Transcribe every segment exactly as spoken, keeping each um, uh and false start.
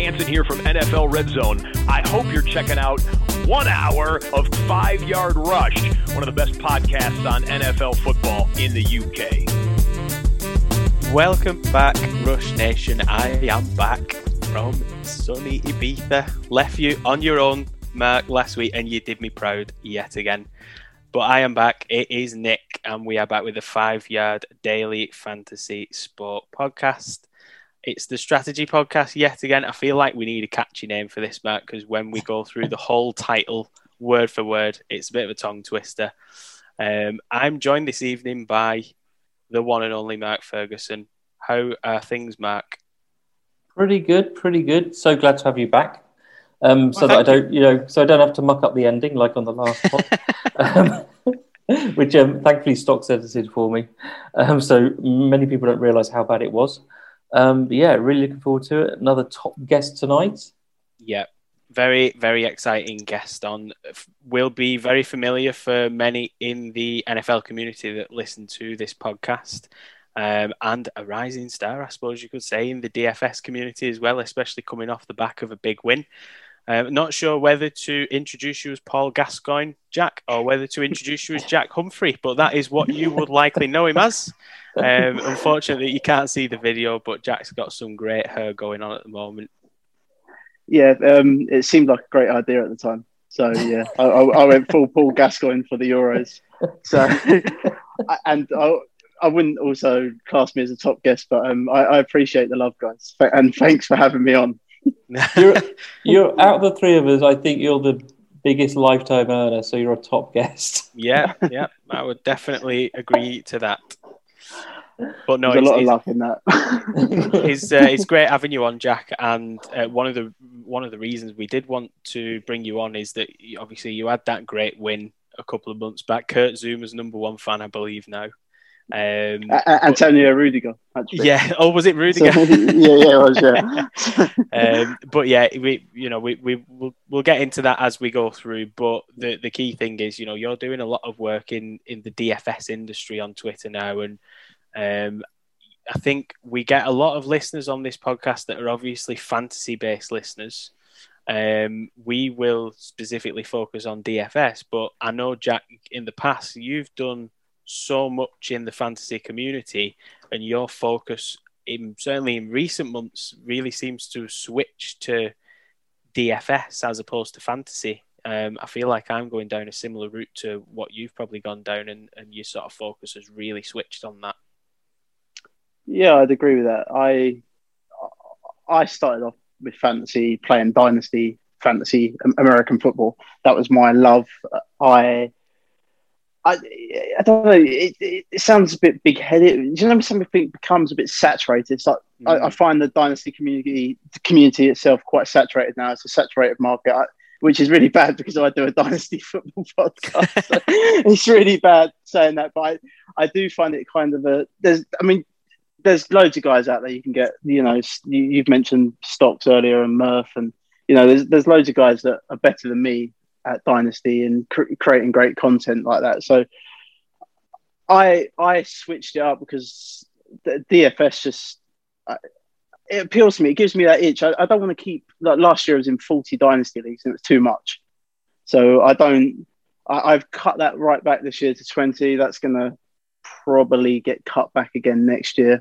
Hansen here from N F L Red Zone. I hope you're checking out one hour of Five Yard Rush, one of the best podcasts on N F L football in the U K. Welcome back, Rush Nation. I am back from sunny Ibiza. Left you on your own, Mark, last week, and you did me proud yet again. But I am back. It is Nick, and we are back with the Five Yard Daily Fantasy Sport Podcast. It's the strategy podcast yet again. I feel like we need a catchy name for this, Mark, because when we go through the whole title word for word, it's a bit of a tongue twister. Um, I'm joined this evening by the one and only Mark Ferguson. How are things, Mark? Pretty good, pretty good. So glad to have you back. Um, so well, that I don't, you. you know, so I don't have to muck up the ending like on the last pod, um, which um, thankfully Stocks edited for me. Um, so many people don't realise how bad it was. Um, but yeah, really looking forward to it. Another top guest tonight. Yeah, very, very exciting guest on. Will be very familiar for many in the N F L community that listen to this podcast. Um, and a rising star, I suppose you could say, in the D F S community as well, especially coming off the back of a big win. Um, not sure whether to introduce you as Paul Gascoigne, Jack, or whether to introduce you as Jack Humphrey, but that is what you would likely know him as. Um, unfortunately, you can't see the video, but Jack's got some great hair going on at the moment. Yeah, um, it seemed like a great idea at the time. So, yeah, I, I, I went full Paul Gascoigne for the Euros. So, and I, I wouldn't also class me as a top guest, but um, I, I appreciate the love, guys. And thanks for having me on. you're, you're out of the three of us, I think you're the biggest lifetime earner, so you're a top guest. Yeah, yeah, I would definitely agree to that. But no, there's it's, a lot it's, of luck in that. it's, uh, it's great having you on, Jack. And uh, one of the one of the reasons we did want to bring you on is that obviously you had that great win a couple of months back. Kurt Zuma's number one fan, I believe now. Um, uh, Antonio but, Rudiger, actually. Yeah. Oh, was it Rudiger? So, yeah, yeah, it was. Yeah. um, but yeah, we, you know, we we we'll, we'll get into that as we go through. But the the key thing is, you know, you're doing a lot of work in in the D F S industry on Twitter now, and um, I think we get a lot of listeners on this podcast that are obviously fantasy based listeners. Um, we will specifically focus on D F S, but I know, Jack, in the past you've done so much in the fantasy community, and your focus in certainly in recent months really seems to switch to D F S as opposed to fantasy. Um, I feel like I'm going down a similar route to what you've probably gone down, and, and your sort of focus has really switched on that. Yeah, I'd agree with that. I I started off with fantasy, playing Dynasty fantasy American football. That was my love. I I, I don't know. It, it, it sounds a bit big-headed. Do you know, something becomes a bit saturated. It's like mm. I, I find the Dynasty community, the community itself, quite saturated now. It's a saturated market, I, which is really bad because I do a Dynasty football podcast. So it's really bad saying that, but I, I do find it kind of a. There's, I mean, there's loads of guys out there you can get. You know, you, you've mentioned Stocks earlier and Murph, and you know, there's there's loads of guys that are better than me at Dynasty and cr- creating great content like that. So I I switched it up because the D F S just uh, it appeals to me. It gives me that itch. I, I don't want to keep like last year I was in forty Dynasty leagues and it was too much. So I don't. I, I've cut that right back this year to twenty. That's going to probably get cut back again next year.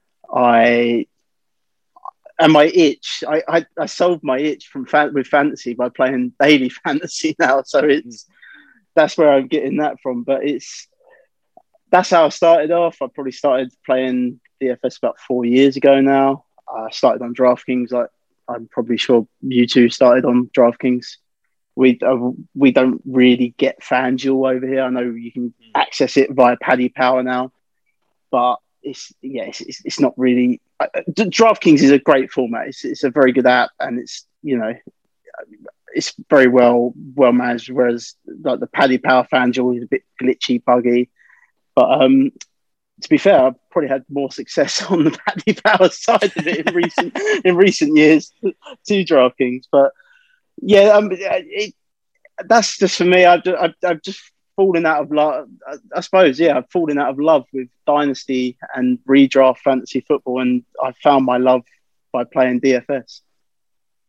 I. And my itch, I, I, I solved my itch from fan, with fantasy by playing daily fantasy now. So it's that's where I'm getting that from. But it's that's how I started off. I probably started playing D F S about four years ago now. I started on DraftKings. Like I'm probably sure you two started on DraftKings. We uh, we don't really get FanDuel over here. I know you can access it via Paddy Power now, but it's yeah, it's it's, it's not really. Uh, DraftKings is a great format. It's it's a very good app, and it's you know it's very well well managed. Whereas like the Paddy Power FanDuel is a bit glitchy, buggy. But um, to be fair, I've probably had more success on the Paddy Power side of it in recent in recent years to DraftKings. But yeah, um, it, that's just for me. I've I've, I've just fallen out of love. I suppose, yeah, I've fallen out of love with Dynasty and redraft fantasy football, and I found my love by playing D F S.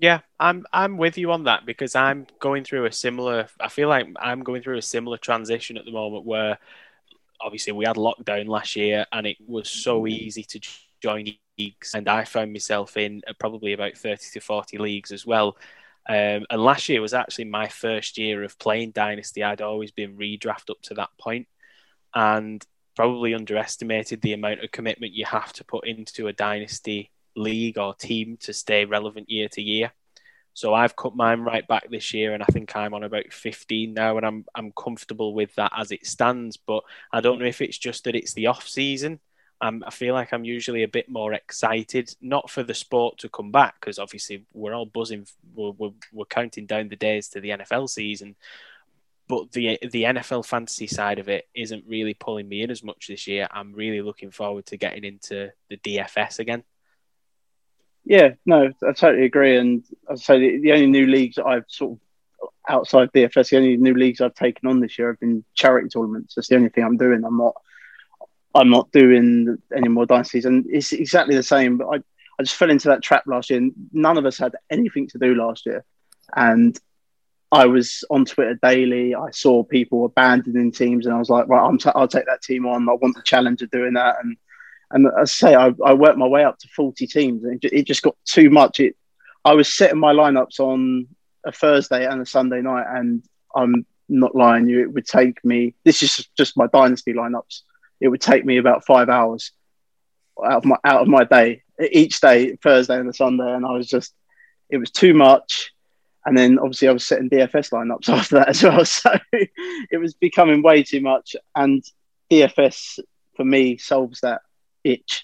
Yeah, I'm I'm with you on that because I'm going through a similar. I feel like I'm going through a similar transition at the moment where obviously we had lockdown last year and it was so easy to join leagues, and I found myself in probably about thirty to forty leagues as well. Um, and last year was actually my first year of playing Dynasty. I'd always been redraft up to that point, and probably underestimated the amount of commitment you have to put into a Dynasty league or team to stay relevant year to year. So I've cut mine right back this year, and I think I'm on about fifteen now, and I'm I'm comfortable with that as it stands. But I don't know if it's just that it's the off season. Um, I feel like I'm usually a bit more excited, not for the sport to come back, because obviously we're all buzzing, we're, we're we're counting down the days to the N F L season. But the the N F L fantasy side of it isn't really pulling me in as much this year. I'm really looking forward to getting into the D F S again. Yeah, no, I totally agree. And I say the, the only new leagues that I've sort of outside D F S, the only new leagues I've taken on this year have been charity tournaments. That's the only thing I'm doing. I'm not, I'm not doing any more dynasties, and it's exactly the same. But I, I just fell into that trap last year. And none of us had anything to do last year, and I was on Twitter daily. I saw people abandoning teams, and I was like, right, I'm t- I'll take that team on. I want the challenge of doing that, and. And I say I, I worked my way up to forty teams, and it, it just got too much. It, I was setting my lineups on a Thursday and a Sunday night, and I'm not lying you. It would take me. This is just my dynasty lineups. It would take me about five hours out of my out of my day each day, Thursday and a Sunday, and I was just. It was too much. And then obviously I was setting D F S lineups after that as well, so it was becoming way too much. And D F S for me solves that itch.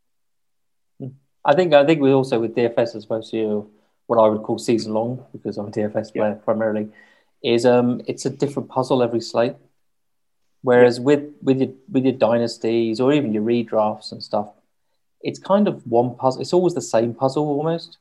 I think I think we also with D F S as opposed to what I would call season long, because I'm a D F S player yeah. primarily, is um it's a different puzzle every slate. Whereas yeah. with with your with your dynasties or even your redrafts and stuff, it's kind of one puzzle. It's always the same puzzle almost.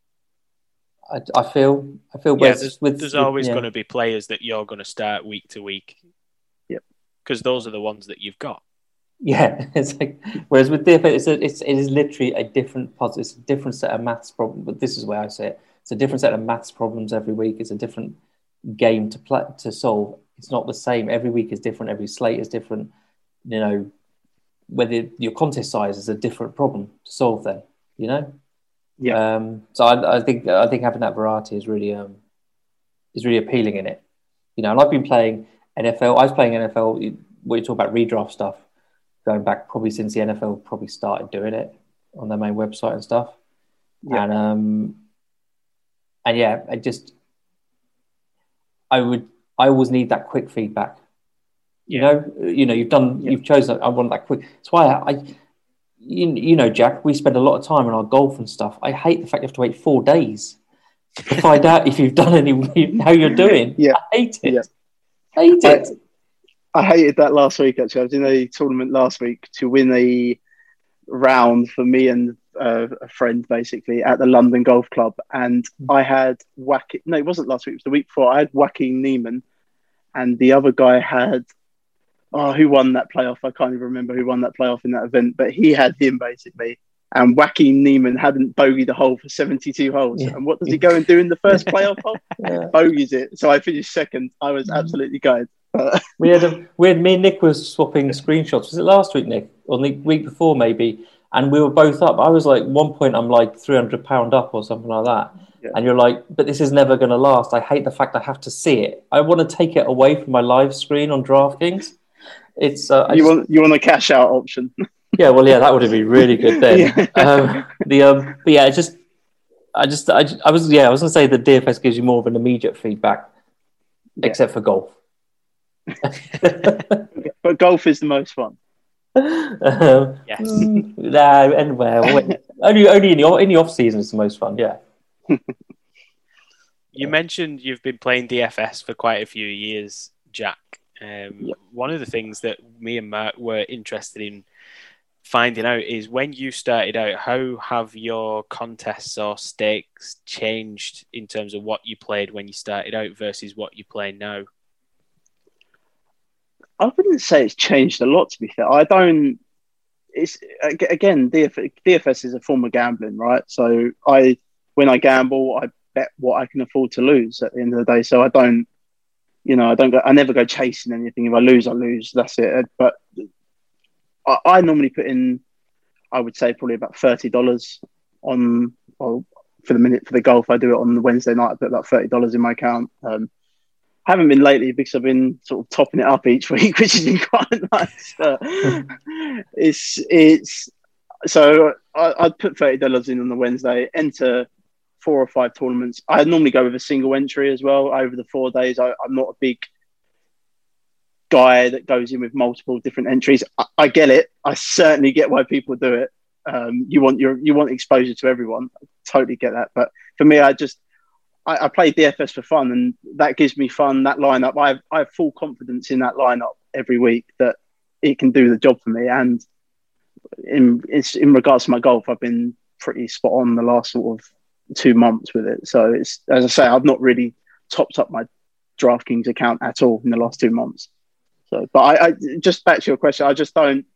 I, I feel I feel yeah. There's, with, there's with, always yeah. going to be players that you're going to start week to week. Yep. Because those are the ones that you've got. Yeah, it's like, whereas with D F S, it's, a, it's it is literally a different puzzle. It's a different set of maths problem. But this is where I say it. It's a different set of maths problems every week. It's a different game to play to solve. It's not the same. Every week is different. Every slate is different. You know, whether your contest size is a different problem to solve. Then you know. Yeah. Um, so I, I think I think having that variety is really um is really appealing in it. You know, and I've been playing N F L. I was playing N F L. We talk about redraft stuff. Going back probably since the N F L probably started doing it on their main website and stuff. Yeah. And um and yeah, I just I would I always need that quick feedback. You yeah. know, you know, you've done yeah. you've chosen I want that quick. That's why I, I you, you know, Jack, we spend a lot of time on our golf and stuff. I hate the fact you have to wait four days to find out if you've done any how you're doing. Yeah. I hate it. Yeah. I hate it. I, I hated that last week, actually. I was in a tournament last week to win a round for me and uh, a friend, basically, at the London Golf Club. And I had Wacky... No, it wasn't last week. It was the week before. I had Joaquin Neiman. And the other guy had... Oh, who won that playoff? I can't even remember who won that playoff in that event. But he had him, basically. And Joaquin Neiman hadn't bogeyed the hole for seventy-two holes. Yeah. And what does he go and do in the first playoff hole? Yeah. Bogeys it. So I finished second. I was absolutely gutted. we had a we had me and Nick was swapping screenshots. Was it last week, Nick, or the week before maybe? And we were both up. I was like, one point, I'm like three hundred pound up or something like that. Yeah. And you're like, but this is never going to last. I hate the fact I have to see it. I want to take it away from my live screen on DraftKings. It's uh, you just, want you want a cash out option. Yeah, well, yeah, that would have been really good then. yeah. Um, the um, but yeah, just I just I, I was yeah I was going to say the D F S gives you more of an immediate feedback, yeah. except for golf. But golf is the most fun. Um, yes. Nah, and well, only only in the in the off season is the most fun. Yeah. You mentioned you've been playing D F S for quite a few years, Jack. Um, yep. One of the things that me and Mark were interested in finding out is when you started out, how have your contests or stakes changed in terms of what you played when you started out versus what you play now? I wouldn't say it's changed a lot, to be fair. I don't. It's again, D F S is a form of gambling, right? So I when I gamble, I bet what I can afford to lose at the end of the day. So I don't, you know, I don't go, I never go chasing anything. If I lose, I lose. That's it. But I, I normally put in, I would say probably about thirty dollars on, or for the minute for the golf. I do it on the Wednesday night. I put about thirty dollars in my account. Um, I haven't been lately because I've been sort of topping it up each week, which has been quite nice. Uh, it's, it's, so I, I'd put thirty dollars in on the Wednesday, enter four or five tournaments. I normally go with a single entry as well over the four days. I, I'm not a big guy that goes in with multiple different entries. I, I get it. I certainly get why people do it. Um, you want your you want exposure to everyone. I totally get that. But for me, I just I, I play D F S for fun, and that gives me fun. That lineup, I have, I have full confidence in that lineup every week that it can do the job for me. And in it's in regards to my golf, I've been pretty spot on the last sort of two months with it. So it's, as I say, I've not really topped up my DraftKings account at all in the last two months. So, but I, I just back to your question, I just don't.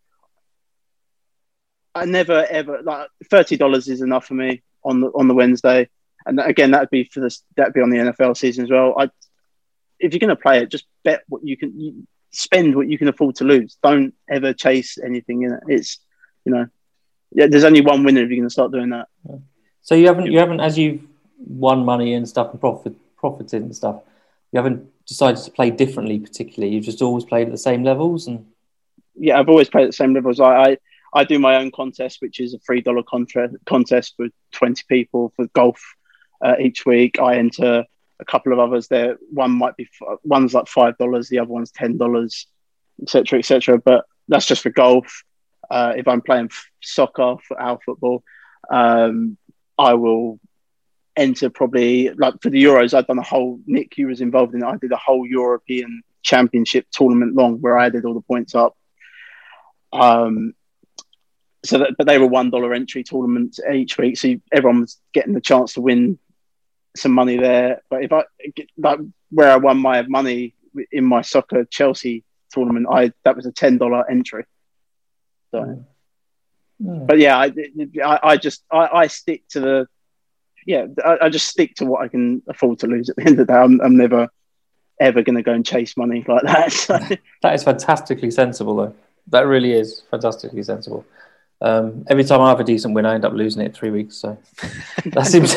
I never ever like thirty dollars is enough for me on the on the Wednesday, and again that'd be for this that'd be on the N F L season as well. I if you're going to play it, just bet what you can you spend what you can afford to lose. Don't ever chase anything in it. It's you know yeah, there's only one winner if you're going to start doing that. So you haven't you haven't as you've won money and stuff and profit profited and stuff. You haven't decided to play differently, particularly. You've just always played at the same levels, and yeah, I've always played at the same levels. I. I I do my own contest, which is a three dollar contra- contest for twenty people for golf uh, each week. I enter a couple of others there. One might be, one's like five dollars, the other one's ten dollars, et cetera, et cetera. But that's just for golf. Uh, if I'm playing f- soccer, for our football, um, I will enter probably, like for the Euros, I've done a whole, Nick, you was involved in it. I did a whole European Championship tournament long where I added all the points up. Um, So, that, but they were one dollar entry tournaments each week, so you, everyone was getting the chance to win some money there. But if I like where I won my money in my soccer Chelsea tournament, I that was a ten dollar entry. So, mm. Mm. But yeah, I, I, I just I, I stick to the yeah I, I just stick to what I can afford to lose at the end of the day. I'm, I'm never ever going to go and chase money like that. So. That is fantastically sensible, though. That really is fantastically sensible. Um, every time I have a decent win, I end up losing it in three weeks. So that seems.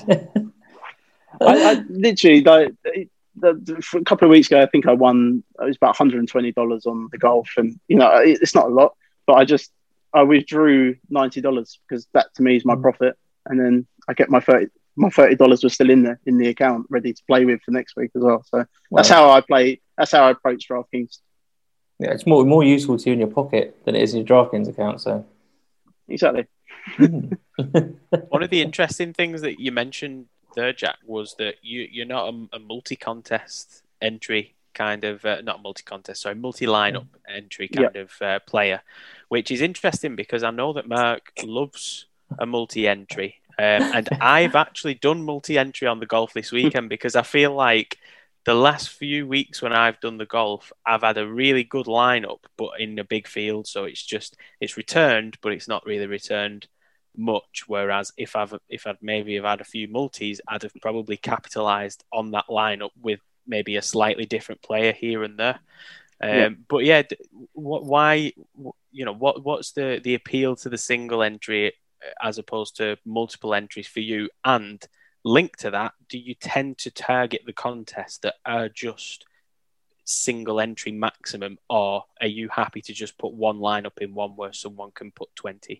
I, I literally, the, the, the, for a couple of weeks ago, I think I won. It was about one hundred twenty dollars on the golf, and you know, it, it's not a lot, but I just I withdrew ninety dollars because that to me is my mm. profit, and then I get my thirty. My thirty dollars was still in there in the account, ready to play with for next week as well. So that's wow. how I play. That's how I approach DraftKings. Yeah, it's more more useful to you in your pocket than it is in your DraftKings account. So. Exactly. One of the interesting things that you mentioned there, Jack, was that you, you're not a, a multi-contest entry kind of, uh, not multi-contest, sorry, multi-lineup yeah. entry kind yeah. of uh, player, which is interesting because I know that Mark loves a multi-entry. Um, and I've actually done multi-entry on the golf this weekend because I feel like the last few weeks when I've done the golf, I've had a really good lineup, but in a big field. So it's just, it's returned, but it's not really returned much. Whereas if I've, if I'd maybe have had a few multis, I'd have probably capitalized on that lineup with maybe a slightly different player here and there. Um, yeah. But yeah, what, why, you know, what, what's the, the appeal to the single entry as opposed to multiple entries for you? And linked to that, do you tend to target the contests that are just single entry maximum, or are you happy to just put one lineup in one where someone can put twenty?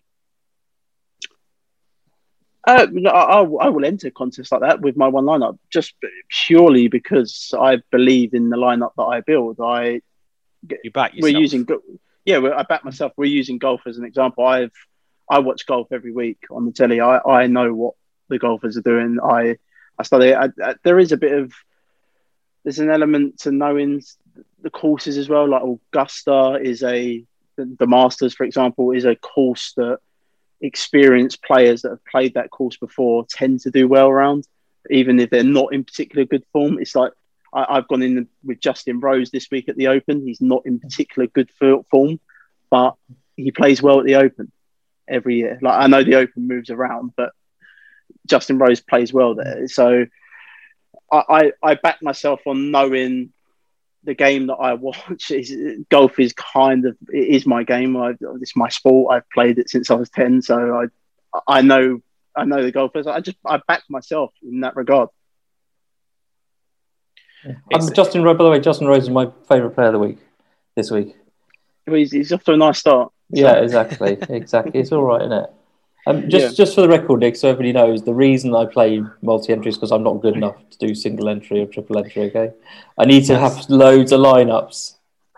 Uh, I, I will enter contests like that with my one lineup, just purely because I believe in the lineup that I build. I you back yourself. We're using yeah, I back myself. We're using golf as an example. I've I watch golf every week on the telly. I, I know what the golfers are doing. I I study. I, I, there is a bit of there's an element to knowing the courses as well. Like Augusta is a the, the Masters, for example, is a course that experienced players that have played that course before tend to do well around, even if they're not in particular good form. It's like I, I've gone in with Justin Rose this week at the Open. He's not in particular good form, but he plays well at the Open every year. Like I know the Open moves around, but Justin Rose plays well there. So I, I, I back myself on knowing the game that I watch. Is golf is kind of it is my game. I, it's my sport. I've played it since I was ten, so I I know I know the golfers. I just I back myself in that regard. Um, Justin Rose, by the way, Justin Rose is my favourite player of the week this week. He's, he's off to a nice start. So. Yeah, exactly, exactly. It's all right, isn't it? Um, just, yeah. just for the record, Nick, so everybody knows, the reason I play multi-entry is because I'm not good enough to do single entry or triple entry. Okay, I need to have loads of lineups.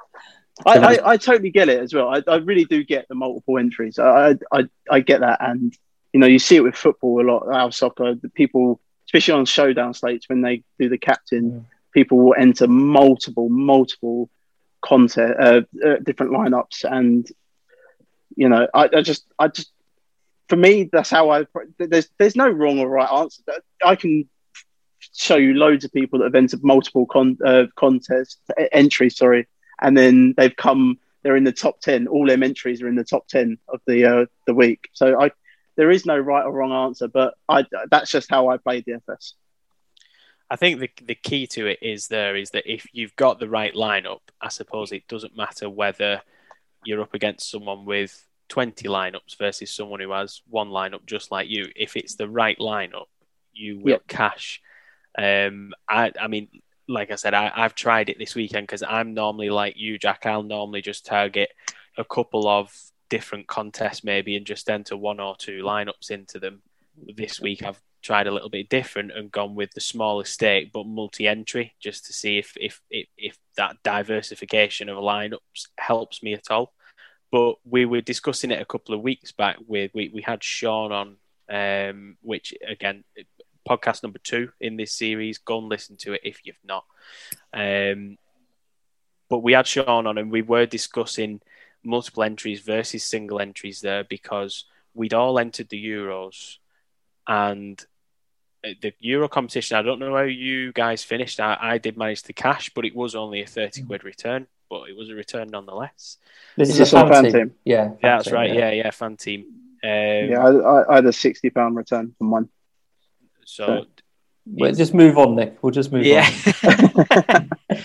I, I, I totally get it as well. I, I really do get the multiple entries. I, I I get that, and you know, you see it with football a lot. Our soccer, the people, especially on showdown slates, when they do the captain, mm. people will enter multiple, multiple content, uh, uh, different lineups, and you know, I, I just, I just. For me, that's how I. There's there's no wrong or right answer. I can show you loads of people that have entered multiple con, uh, contest entries, sorry, and then they've come. They're in the top ten. All their entries are in the top ten of the uh, the week. So I, there is no right or wrong answer, but I that's just how I play D F S. I think the the key to it is there is that if you've got the right lineup, I suppose it doesn't matter whether you're up against someone with twenty lineups versus someone who has one lineup just like you. If it's the right lineup, you will yep. cash. Um, I, I mean, like I said, I, I've tried it this weekend because I'm normally like you, Jack. I'll normally just target a couple of different contests maybe and just enter one or two lineups into them. This week I've tried a little bit different and gone with the smallest stake but multi-entry just to see if if if, if that diversification of lineups helps me at all. But we were discussing it a couple of weeks back with, we, we had Sean on, um, which again, podcast number two in this series. Go and listen to it if you've not. Um, but we had Sean on and we were discussing multiple entries versus single entries there because we'd all entered the Euros and the Euro competition, I don't know how you guys finished. I, I did manage to cash, but it was only a thirty quid return. But it was a return nonetheless. This is, is a fan, fan team. team. Yeah, fan yeah, that's team, right. Yeah, yeah, yeah, fan team. Um, yeah, I, I had a sixty pound return from one. So, so we'll just move on, Nick. We'll just move yeah. on.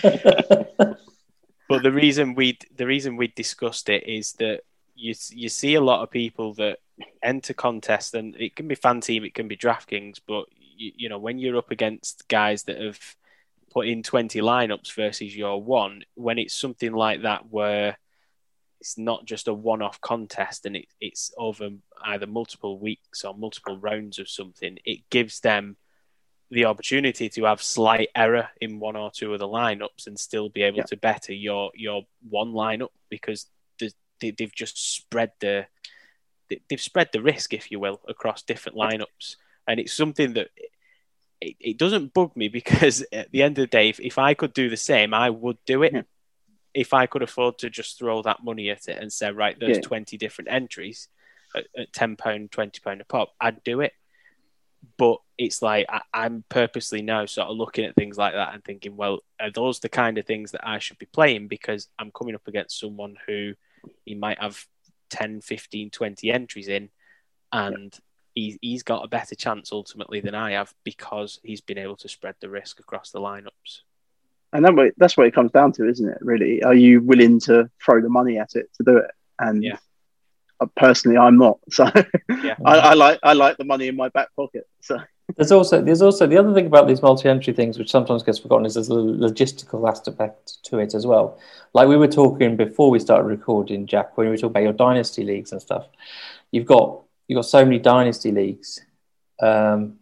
But the reason we the reason we discussed it is that you you see a lot of people that enter contests, and it can be fan team, it can be DraftKings, but you, you know when you're up against guys that have put in twenty lineups versus your one, when it's something like that where it's not just a one-off contest and it, it's over either multiple weeks or multiple rounds of something, it gives them the opportunity to have slight error in one or two of the lineups and still be able yeah. to better your your one lineup because they, they've just spread the they've spread the risk, if you will, across different lineups, and it's something that. It, it doesn't bug me because at the end of the day, if, if I could do the same, I would do it. Yeah. If I could afford to just throw that money at it and say, right, there's yeah. twenty different entries at, at ten pounds, twenty pounds a pop, I'd do it. But it's like I, I'm purposely now sort of looking at things like that and thinking, well, are those the kind of things that I should be playing? Because I'm coming up against someone who he might have ten, fifteen, twenty entries in and... Yeah. He, he's got a better chance ultimately than I have because he's been able to spread the risk across the lineups. And that, that's what it comes down to, isn't it, really? Are you willing to throw the money at it to do it? And yeah. personally, I'm not. So yeah. I, I like I like the money in my back pocket. So There's also there's also the other thing about these multi-entry things, which sometimes gets forgotten, is there's a logistical aspect to it as well. Like we were talking before we started recording, Jack, when we were talking about your dynasty leagues and stuff. You've got You've got so many dynasty leagues. Um,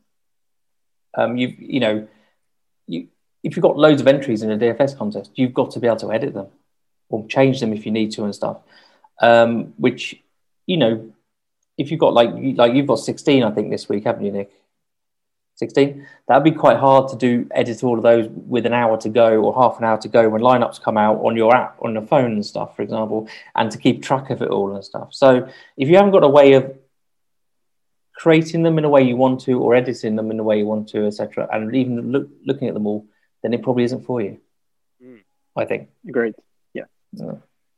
um, you you know, you if you've got loads of entries in a D F S contest, you've got to be able to edit them or change them if you need to and stuff. Um, which, you know, if you've got like like you've got sixteen, I think this week, haven't you, Nick? sixteen. That'd be quite hard to do edit all of those with an hour to go or half an hour to go when lineups come out on your app on your phone and stuff, for example, and to keep track of it all and stuff. So if you haven't got a way of creating them in a way you want to or editing them in the way you want to, et cetera, and even look, looking at them all, then it probably isn't for you, mm. I think. Agreed. Yeah. yeah.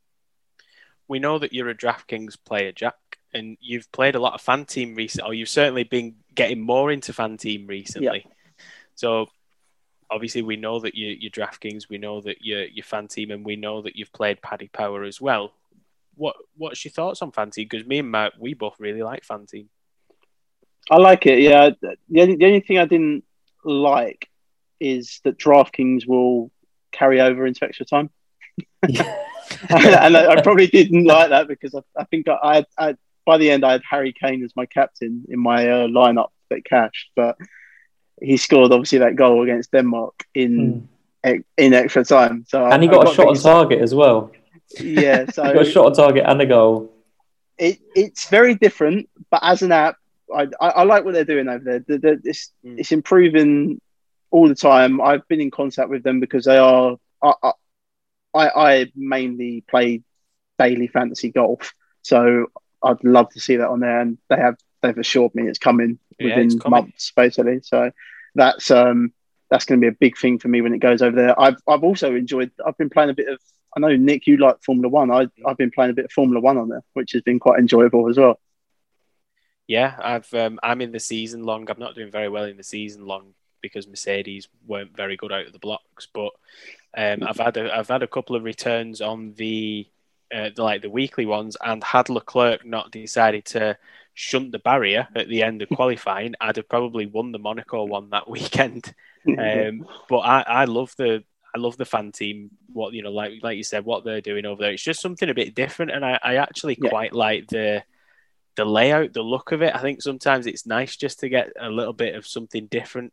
We know that you're a DraftKings player, Jack, and you've played a lot of fan team recently, or you've certainly been getting more into Fan Team recently. Yeah. So obviously we know that you, you're DraftKings, we know that you're, you're Fan Team, and we know that you've played Paddy Power as well. What What's your thoughts on Fan Team? Because me and Matt, we both really like Fan Team. I like it, yeah. The only, the only thing I didn't like is that DraftKings will carry over into extra time. and I, I probably didn't like that because I, I think I, I, had, I by the end I had Harry Kane as my captain in my uh, lineup that cashed, but he scored obviously that goal against Denmark in mm. in extra time. So and I, he got, got a shot on target as well. Yeah, so he got a shot on target and a goal. It it's very different, but as an app, I I, I like what they're doing over there. The, the, it's mm. it's improving all the time. I've been in contact with them because they are. I I, I mainly play daily fantasy golf, so I'd love to see that on there. And they have they've assured me it's coming yeah, within it's coming. months, basically. So that's um that's going to be a big thing for me when it goes over there. I've I've also enjoyed. I've been playing a bit of. I know Nick, you like Formula One. I I've been playing a bit of Formula One on there, which has been quite enjoyable as well. Yeah, I've um, I'm in the season long. I'm not doing very well in the season long because Mercedes weren't very good out of the blocks. But um, I've had a, I've had a couple of returns on the, uh, the like the weekly ones, and had Leclerc not decided to shunt the barrier at the end of qualifying, I'd have probably won the Monaco one that weekend. Um, but I, I love the. I love the Fan Team. What you know, like like you said, what they're doing over there. It's just something a bit different, and I, I actually yeah. quite like the the layout, the look of it. I think sometimes it's nice just to get a little bit of something different.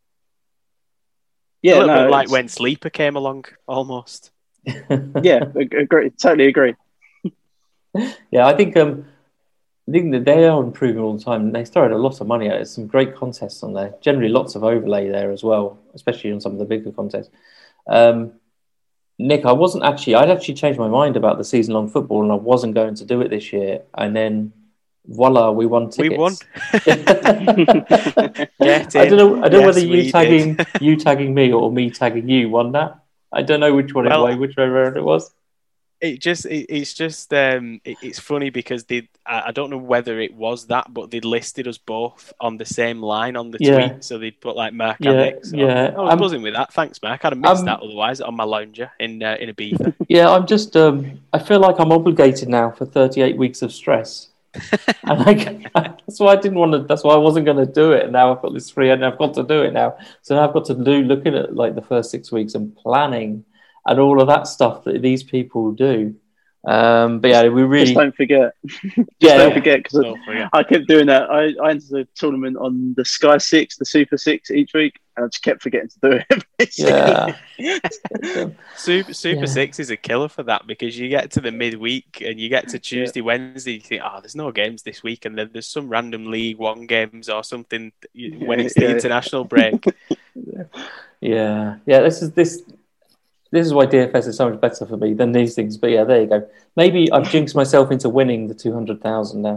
Yeah, a little no, bit like it's... when Sleeper came along, almost. yeah, agree. Totally agree. yeah, I think um, I think that they are improving all the time. They started a lot of money at it. Some great contests on there. Generally, lots of overlay there as well, especially on some of the bigger contests. Um, Nick, I wasn't actually, I'd actually changed my mind about the season-long football and I wasn't going to do it this year. And then, voila, we won tickets. We won. I don't know, I don't know yes, whether you tagging you tagging me or me tagging you won that. I don't know which one well, it was, which round it was. It just, it, it's just, um, it, it's funny because they, I, I don't know whether it was that, but they listed us both on the same line on the yeah. tweet. So they'd put like Mark yeah, and Nick. So yeah. I was um, buzzing with that. Thanks, Mark. I'd have missed um, that otherwise on my lounger in uh, in Ibiza. Yeah, I'm just, um, I feel like I'm obligated now for thirty-eight weeks of stress. and I, that's why I didn't want to, that's why I wasn't going to do it. And now I've got this free and I've got to do it now. So now I've got to do, looking at like the first six weeks and planning and all of that stuff that these people do. Um, but yeah, we really just don't forget. just yeah, don't forget because forget. I kept doing that. I, I entered the tournament on the Sky Six, the Super Six each week, and I just kept forgetting to do it. yeah, Super Super yeah. Six is a killer for that because you get to the midweek and you get to Tuesday, yeah. Wednesday. You think, oh, there's no games this week, and then there's some random League One games or something when it's the yeah. international break. yeah, yeah. This is this. This is why D F S is so much better for me than these things. But yeah, there you go. Maybe I've jinxed myself into winning the two hundred thousand now.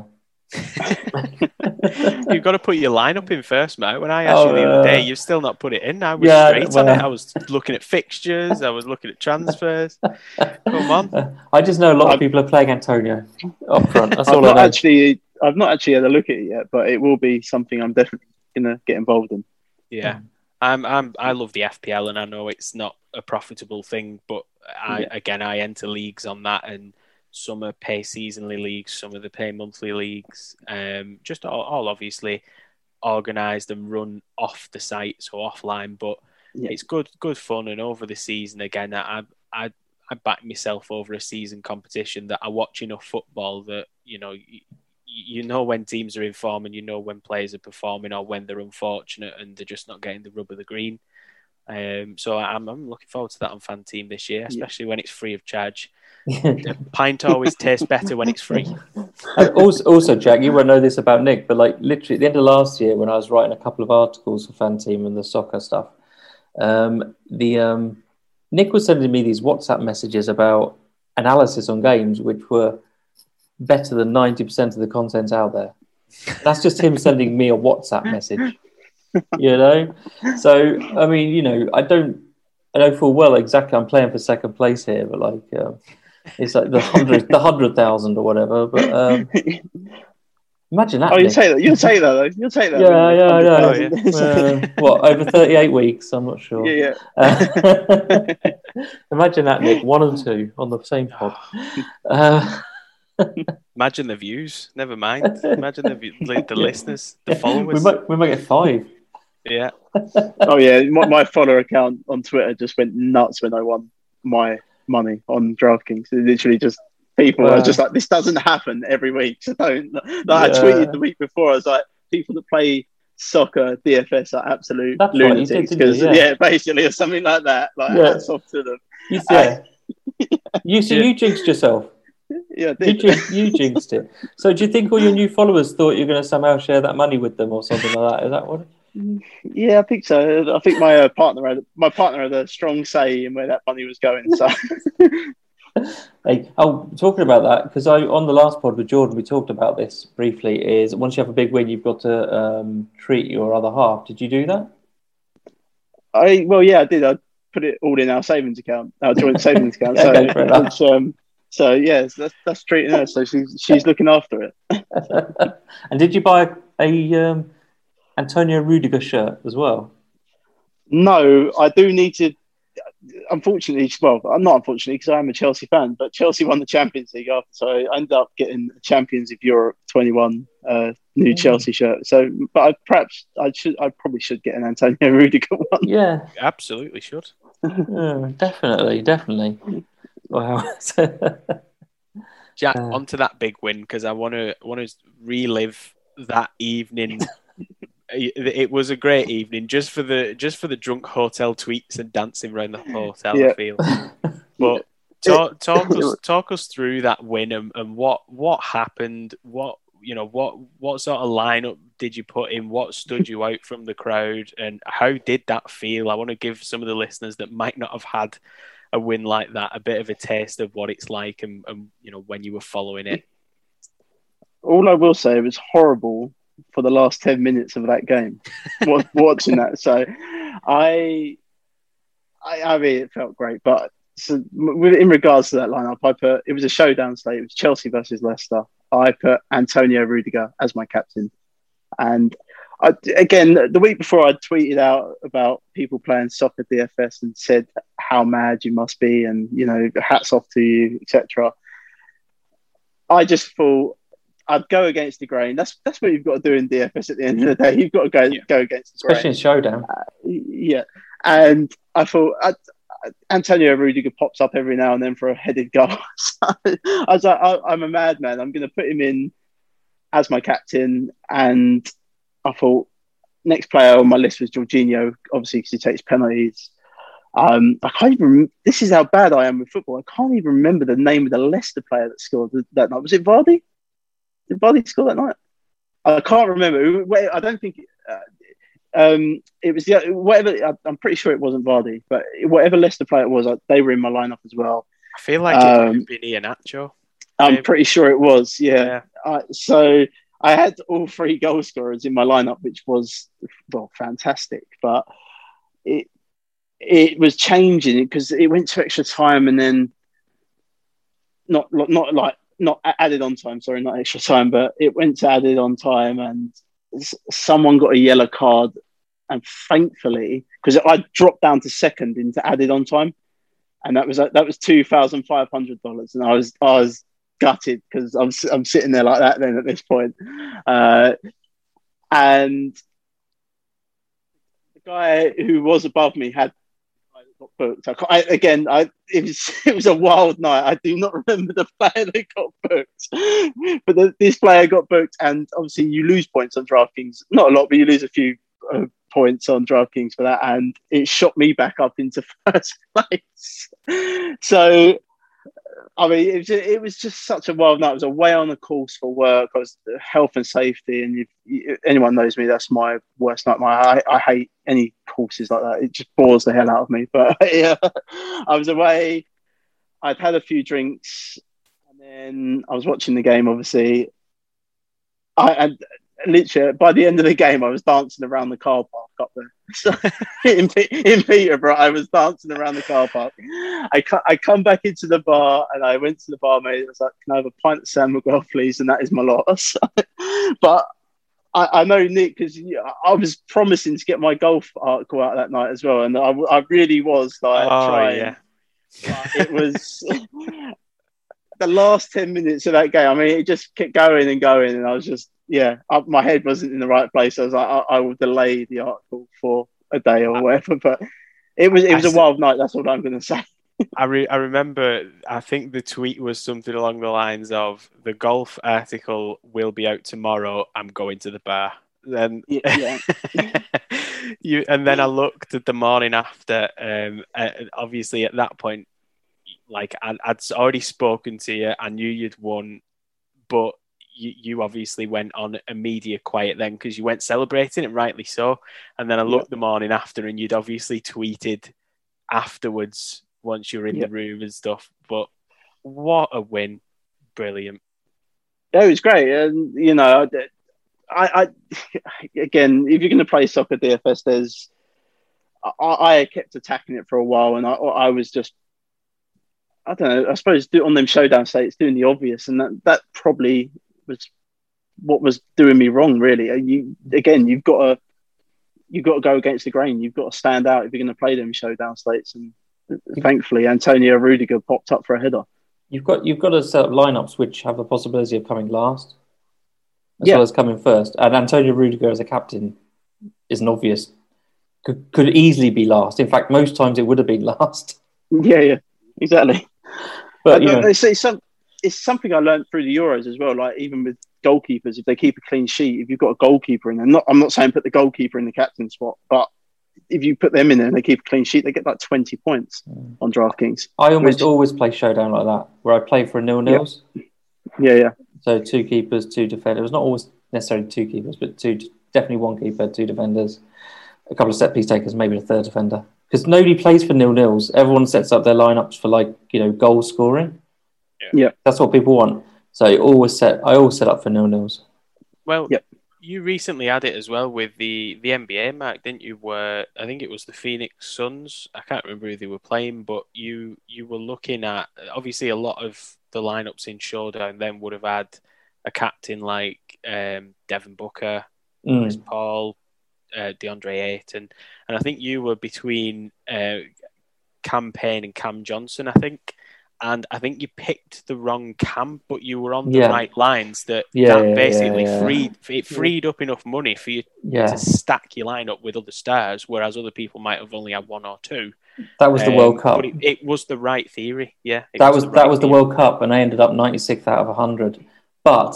You've got to put your lineup in first, mate. When I asked oh, you the uh, other day, you've still not put it in. I was yeah, straight well, on it. I was looking at fixtures. I was looking at transfers. Come on. I just know a lot of people are playing Antonio up front. That's I've all not I know. Actually, I've not actually had a look at it yet, but it will be something I'm definitely going to get involved in. Yeah. I'm, I'm, I love the F P L and I know it's not a profitable thing, but I, yeah. again, I enter leagues on that and some are pay seasonally leagues, some are the pay monthly leagues, um, just all, all obviously organised and run off the site, so offline, but yeah. it's good good fun. And over the season, again, I, I, I back myself over a season competition that I watch enough football that, you know, you, you know when teams are in form and you know when players are performing or when they're unfortunate and they're just not getting the rub of the green. Um, so I'm, I'm looking forward to that on Fan Team this year, especially yeah. when it's free of charge. The pint always tastes better when it's free. also, also, Jack, you won't know this about Nick, but like literally at the end of last year when I was writing a couple of articles for Fan Team and the soccer stuff, um, the um, Nick was sending me these WhatsApp messages about analysis on games, which were better than ninety percent of the content out there. That's just him sending me a WhatsApp message. You know, so I mean, you know, I don't, I know full well exactly. I'm playing for second place here, but like, um, it's like the hundred, the hundred thousand or whatever. But um, Imagine that. Oh, you Nick. take that. You'll take that, though. You'll take that. Yeah, yeah, yeah. Oh, yeah. Uh, what, over thirty-eight weeks? I'm not sure. Yeah, Uh, imagine that, Nick. One and two on the same pod. Uh, Imagine the views. Never mind. Imagine the view, the, the listeners, the followers. we might we might get five. Yeah. Oh yeah, my, my follower account on Twitter just went nuts when I won my money on DraftKings. It literally just people Wow. are just like, this doesn't happen every week. So don't. Like, Yeah. I tweeted the week before. I was like, people that play soccer D F S are absolute That's right, you lunatics did, didn't because you? yeah. Yeah. basically or something like that. Like Yeah. hats off to them. You, yeah. you so Yeah. you jinxed yourself. Yeah, I You, did. jin- you jinxed it. So do you think all your new followers thought you were going to somehow share that money with them or something like that? Is that what? Yeah, I think so. I think my uh, partner had my partner had a strong say in where that money was going. So Hey, oh, talking about that, because I on the last pod with Jordan, we talked about this briefly. Is once you have a big win, you've got to um, treat your other half. Did you do that? I well, yeah, I did. I put it all in our savings account, our joint savings account. So, Okay, fair enough. which, um, so yes, that's that's treating her. So she's she's looking after it. And did you buy a um, Antonio Rudiger shirt as well? No, I do need to. Unfortunately, well, I'm not unfortunately because I am a Chelsea fan, but Chelsea won the Champions League after, so I ended up getting a Champions of Europe twenty-one uh, new Mm. Chelsea shirt. So, but I perhaps I should, I probably should get an Antonio Rudiger one. Yeah, Absolutely should. yeah, definitely, definitely. Wow. Jack, Uh. onto that big win because I want to want to relive that evening. It it was a great evening just for the just for the drunk hotel tweets and dancing around the hotel. Yeah. I feel, but talk talk us talk us through that win and, and what what happened. What you know what what sort of lineup did you put in? What stood you out from the crowd, and how did that feel? I want to give some of the listeners that might not have had a win like that a bit of a taste of what it's like, and, and you know when you were following it. All I will say, it was horrible for the last ten minutes of that game, wa- watching that. So, I, I, I mean, it felt great. But so, with- in regards to that lineup, I put it was a showdown slate. It was Chelsea versus Leicester. I put Antonio Rudiger as my captain, and I, again, the week before, I tweeted out about people playing soccer D F S and said how mad you must be, and you know, hats off to you, et cetera. I just thought I'd go against the grain. That's that's what you've got to do in D F S at the end of the day. You've got to go Yeah. go against the Especially grain. in showdown. Yeah, and I thought I, I, Antonio Rudiger pops up every now and then for a headed goal. So I was like, I, I'm a madman. I'm going to put him in as my captain, and I thought next player on my list was Jorginho, obviously because he takes penalties. Um, I can't even. Rem- this is how bad I am with football. I can't even remember the name of the Leicester player that scored that night. Was it Vardy? Did Vardy score that night? I can't remember. Wait, I don't think. Uh, um, it was the whatever. I'm pretty sure it wasn't Vardy, but whatever Leicester player it was, I, they were in my lineup as well. I feel like it might Um, have been Iheanacho. I'm Maybe. pretty sure it was. Yeah. Yeah. Uh, so I had all three goal scorers in my lineup, which was well fantastic. But it it was changing because it went to extra time and then not not like not added on time. Sorry, not extra time, but it went to added on time, and s- someone got a yellow card. And thankfully, because I dropped down to second into added on time, and that was that was two thousand five hundred dollars, and I was I was gutted because I'm I'm sitting there like that then at this point, uh, and the guy who was above me had got booked. I, can't- I, again, I it was it was a wild night. I do not remember the player that got booked, but the, this player got booked, and obviously you lose points on DraftKings. Not a lot, but you lose a few uh, points on DraftKings for that, and it shot me back up into first place. So, I mean, it was, just, it was just such a wild night. I was away on the course for work. I was health and safety, and if you, anyone knows me, that's my worst nightmare. I, I hate any courses like that. It just bores the hell out of me. But yeah, I was away. I'd had a few drinks, and then I was watching the game. Obviously, I and literally, by the end of the game, I was dancing around the car park up there. So in, in Peterborough, I was dancing around the car park. I, I come back into the bar and I went to the barmaid. I was like, "Can I have a pint of San Miguel, please?" And that is my loss. But I, I know Nick, because I was promising to get my golf article out that night as well, and I, I really was like oh, trying. Yeah. But it was the last ten minutes of that game. I mean, it just kept going and going, and I was just. Yeah, my head wasn't in the right place. I was like, I, I will delay the article for a day or whatever. But it was it was a wild night. That's what I'm going to say. I re- I remember. I think the tweet was something along the lines of, "The golf article will be out tomorrow. I'm going to the bar." Then yeah, yeah. you and then I looked at the morning after. Um, uh, obviously at that point, like I'd, I'd already spoken to you. I knew you'd won, but. You, you obviously went on a media quiet then because you went celebrating, and rightly so. And then I looked yeah. the morning after, and you'd obviously tweeted afterwards once you were in yeah. the room and stuff. But what a win. Brilliant. Yeah, it was great. And, you know, I, I again, if you're going to play soccer D F S, there's, I, I kept attacking it for a while, and I, I was just, I don't know, I suppose do, on them showdown states, doing the obvious, and that, that probably was what was doing me wrong, really. You again, you've got to you've got to go against the grain. You've got to stand out if you're going to play them showdown states. And thankfully, Antonio Rudiger popped up for a header. You've got you've got to set up lineups which have the possibility of coming last, as yeah. well as coming first. And Antonio Rudiger as a captain is an obvious could could easily be last. In fact, most times it would have been last. Yeah, yeah, exactly. But, but you know, it's, it's some. It's something I learned through the Euros as well. Like even with goalkeepers, if they keep a clean sheet, if you've got a goalkeeper in there, not I'm not saying put the goalkeeper in the captain spot, but if you put them in there and they keep a clean sheet, they get like twenty points mm. on DraftKings. I almost which, always play showdown like that, where I play for nil nils. Yeah. yeah, yeah. So two keepers, two defenders. Not always necessarily two keepers, but two definitely one keeper, two defenders, a couple of set piece takers, maybe a third defender. Because nobody plays for nil nils. Everyone sets up their lineups for like you know goal scoring. Yeah. yeah, that's what people want. So I always set, I always set up for nil nils. Well, yep. you recently had it as well with the, the N B A, Mark, didn't you? Where I think it was the Phoenix Suns. I can't remember who they were playing, but you you were looking at obviously a lot of the lineups in Showdown then would have had a captain like um, Devin Booker, mm. Chris Paul, uh, DeAndre Ayton, and I think you were between uh, Cam Payne and Cam Johnson, I think. And I think you picked the wrong camp, but you were on the yeah. right lines. That, yeah, that yeah, basically yeah, yeah. freed it freed up enough money for you yeah. to stack your lineup with other stars, whereas other people might have only had one or two. That was the um, World Cup. But it, it was the right theory. Yeah, that was, was the that right was the theory. World Cup, and I ended up ninety-sixth out of one hundred. But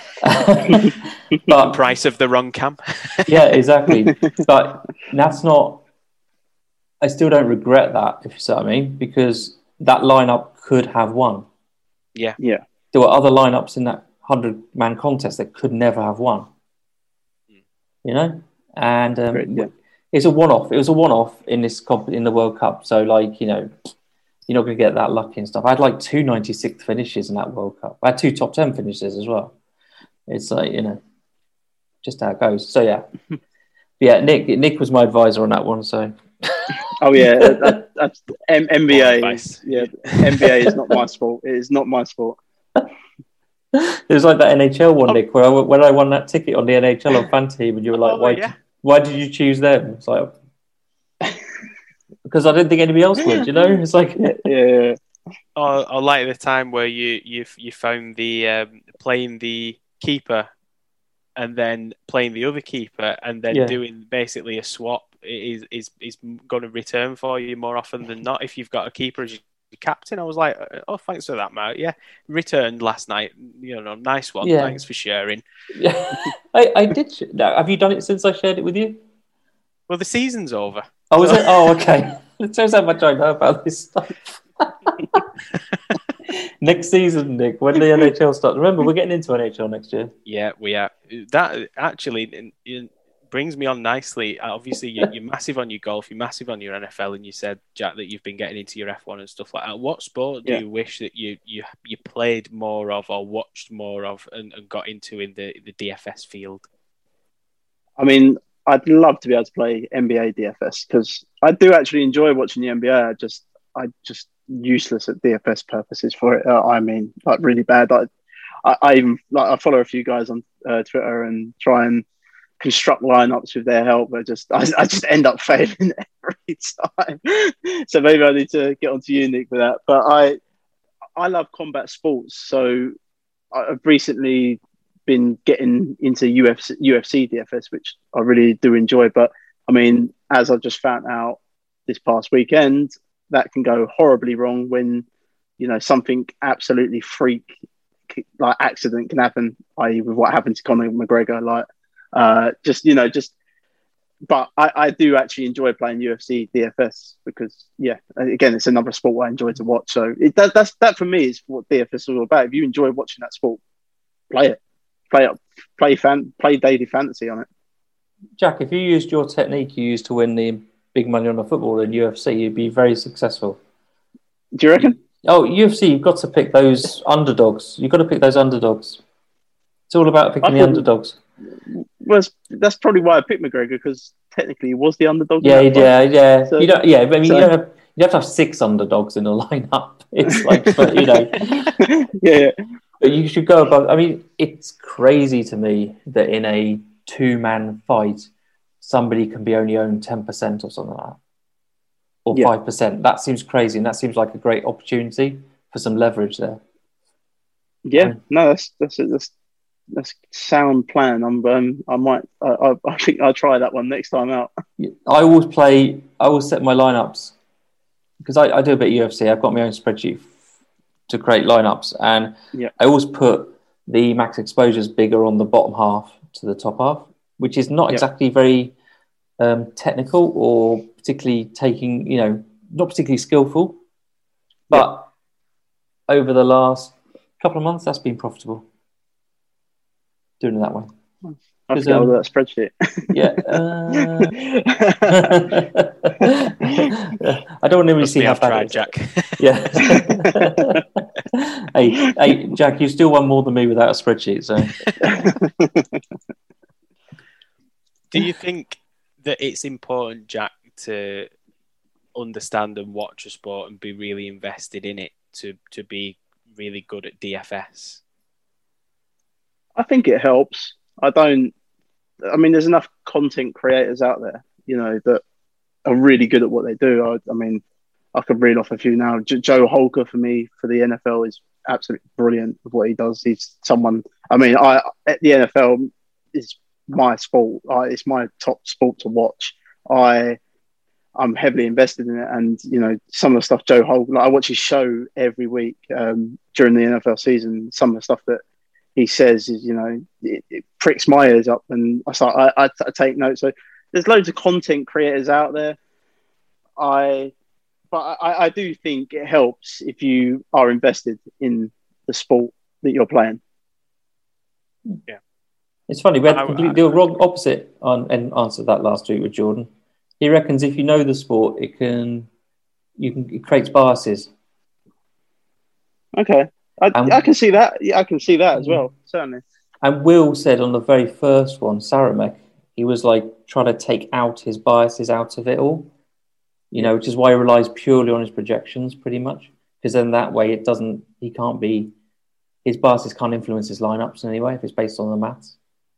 but price of the wrong camp. yeah, exactly. But that's not. I still don't regret that, if you see what I mean, because that lineup could have won. Yeah. Yeah. There were other lineups in that hundred-man contest that could never have won. Mm. You know? And um, Great, yeah. it's a one-off. It was a one-off in this comp- in the World Cup. So, like, you know, you're not going to get that lucky and stuff. I had like two ninety-sixth finishes in that World Cup. I had two top ten finishes as well. It's like, you know, just how it goes. So, yeah. yeah, Nick Nick was my advisor on that one, so... Oh yeah, that, that's M- NBA. Is, yeah, N B A is not my sport. It is not my sport. It was like that N H L one, oh. Nick, where I, when I won that ticket on the N H L on Fan Team, and you were like, oh, "Why? Yeah. Did, why did you choose them?" It's like because I didn't think anybody else would. You know, it's like yeah. Or, or like the time where you you you found the um, playing the keeper, and then playing the other keeper, and then yeah. doing basically a swap. Is is is going to return for you more often than not if you've got a keeper as your captain. I was like, oh, thanks for that, Matt. Yeah, returned last night. You know, nice one. Yeah. Thanks for sharing. Yeah, I, I did. Sh- have you done it since I shared it with you? Well, the season's over. Oh, is it? Oh, okay. It shows how much I know about this stuff. Next season, Nick, when the N H L starts. Remember, we're getting into N H L next year. Yeah, we are. That actually. In, in, brings me on nicely. Obviously, you're, you're massive on your golf, you're massive on your N F L, and you said, Jack, that you've been getting into your F one and stuff like that. What sport do yeah. you wish that you you you played more of or watched more of and, and got into in the the D F S field? I mean, I'd love to be able to play N B A D F S because I do actually enjoy watching the N B A. I just, I just useless at D F S purposes for it. Uh, I mean, like really bad. I, I, I even like I follow a few guys on uh, Twitter and try and construct lineups with their help. But just, I, I just end up failing every time. So maybe I need to get onto you, Nick, with that. But I, I love combat sports, so I've recently been getting into U F C, U F C D F S, which I really do enjoy. But I mean, as I just found out this past weekend, that can go horribly wrong when, you know, something absolutely freak like accident can happen, that is with what happened to Conor McGregor. Like, uh, just, you know, just, but I, I do actually enjoy playing U F C D F S because, yeah, again, it's another sport I enjoy to watch. So it that, that's, that for me is what D F S is all about. If you enjoy watching that sport, play it. Play up, play fan, play daily fantasy on it. Jack, if you used your technique you used to win the big money on the football in U F C, you'd be very successful. Do you reckon? Oh, U F C, you've got to pick those underdogs. You've got to pick those underdogs. It's all about picking the underdogs. Well, that's probably why I picked McGregor because technically he was the underdog. Yeah, yeah, yeah. So, you don't, yeah, but I mean, so, you don't have you have to have six underdogs in a lineup. It's like, but you know, yeah. yeah. But you should go above. I mean, it's crazy to me that in a two-man fight, somebody can be only owned ten percent or something like that, or yeah. five percent. That seems crazy, and that seems like a great opportunity for some leverage there. Yeah, um, no, that's that's that's that's sound plan. I'm, um, I might, I, I think I'll try that one next time out. I always play. I always set my lineups because I, I do a bit of U F C. I've got my own spreadsheet to create lineups, and yeah. I always put the max exposures bigger on the bottom half to the top half, which is not yep. exactly very um, technical or particularly taking, you know, not particularly skillful. But yep. over the last couple of months, that's been profitable. Doing it that way. I have to get um, that spreadsheet. Yeah. Uh, I don't want to really see how bad tried, it is. Jack. Yeah. hey, hey, Jack, you still won more than me without a spreadsheet. So, do you think that it's important, Jack, to understand and watch a sport and be really invested in it to to be really good at D F S? I think it helps. I don't. I mean, there's enough content creators out there, you know, that are really good at what they do. I, I mean, I could read off a few now. J- Joe Holker for me for the N F L is absolutely brilliant with what he does. He's someone. I mean, I at the N F L is my sport. I, it's my top sport to watch. I I'm heavily invested in it, and you know, some of the stuff Joe Holker. Like, I watch his show every week um, during the N F L season. Some of the stuff that he says is, you know, it, it pricks my ears up, and I start, I, I, I take notes. So there's loads of content creators out there. I, but I, I do think it helps if you are invested in the sport that you're playing. Yeah, it's funny. We had completely the wrong opposite on and answered that last week with Jordan. He reckons if you know the sport, it can, you can, it creates biases. Okay. I, um, I can see that. Yeah, I can see that as well, certainly. And Will said on the very first one, Saramek, he was like trying to take out his biases out of it all, you know, which is why he relies purely on his projections pretty much. Because then that way it doesn't, he can't be, his biases can't influence his lineups in any way if it's based on the maths.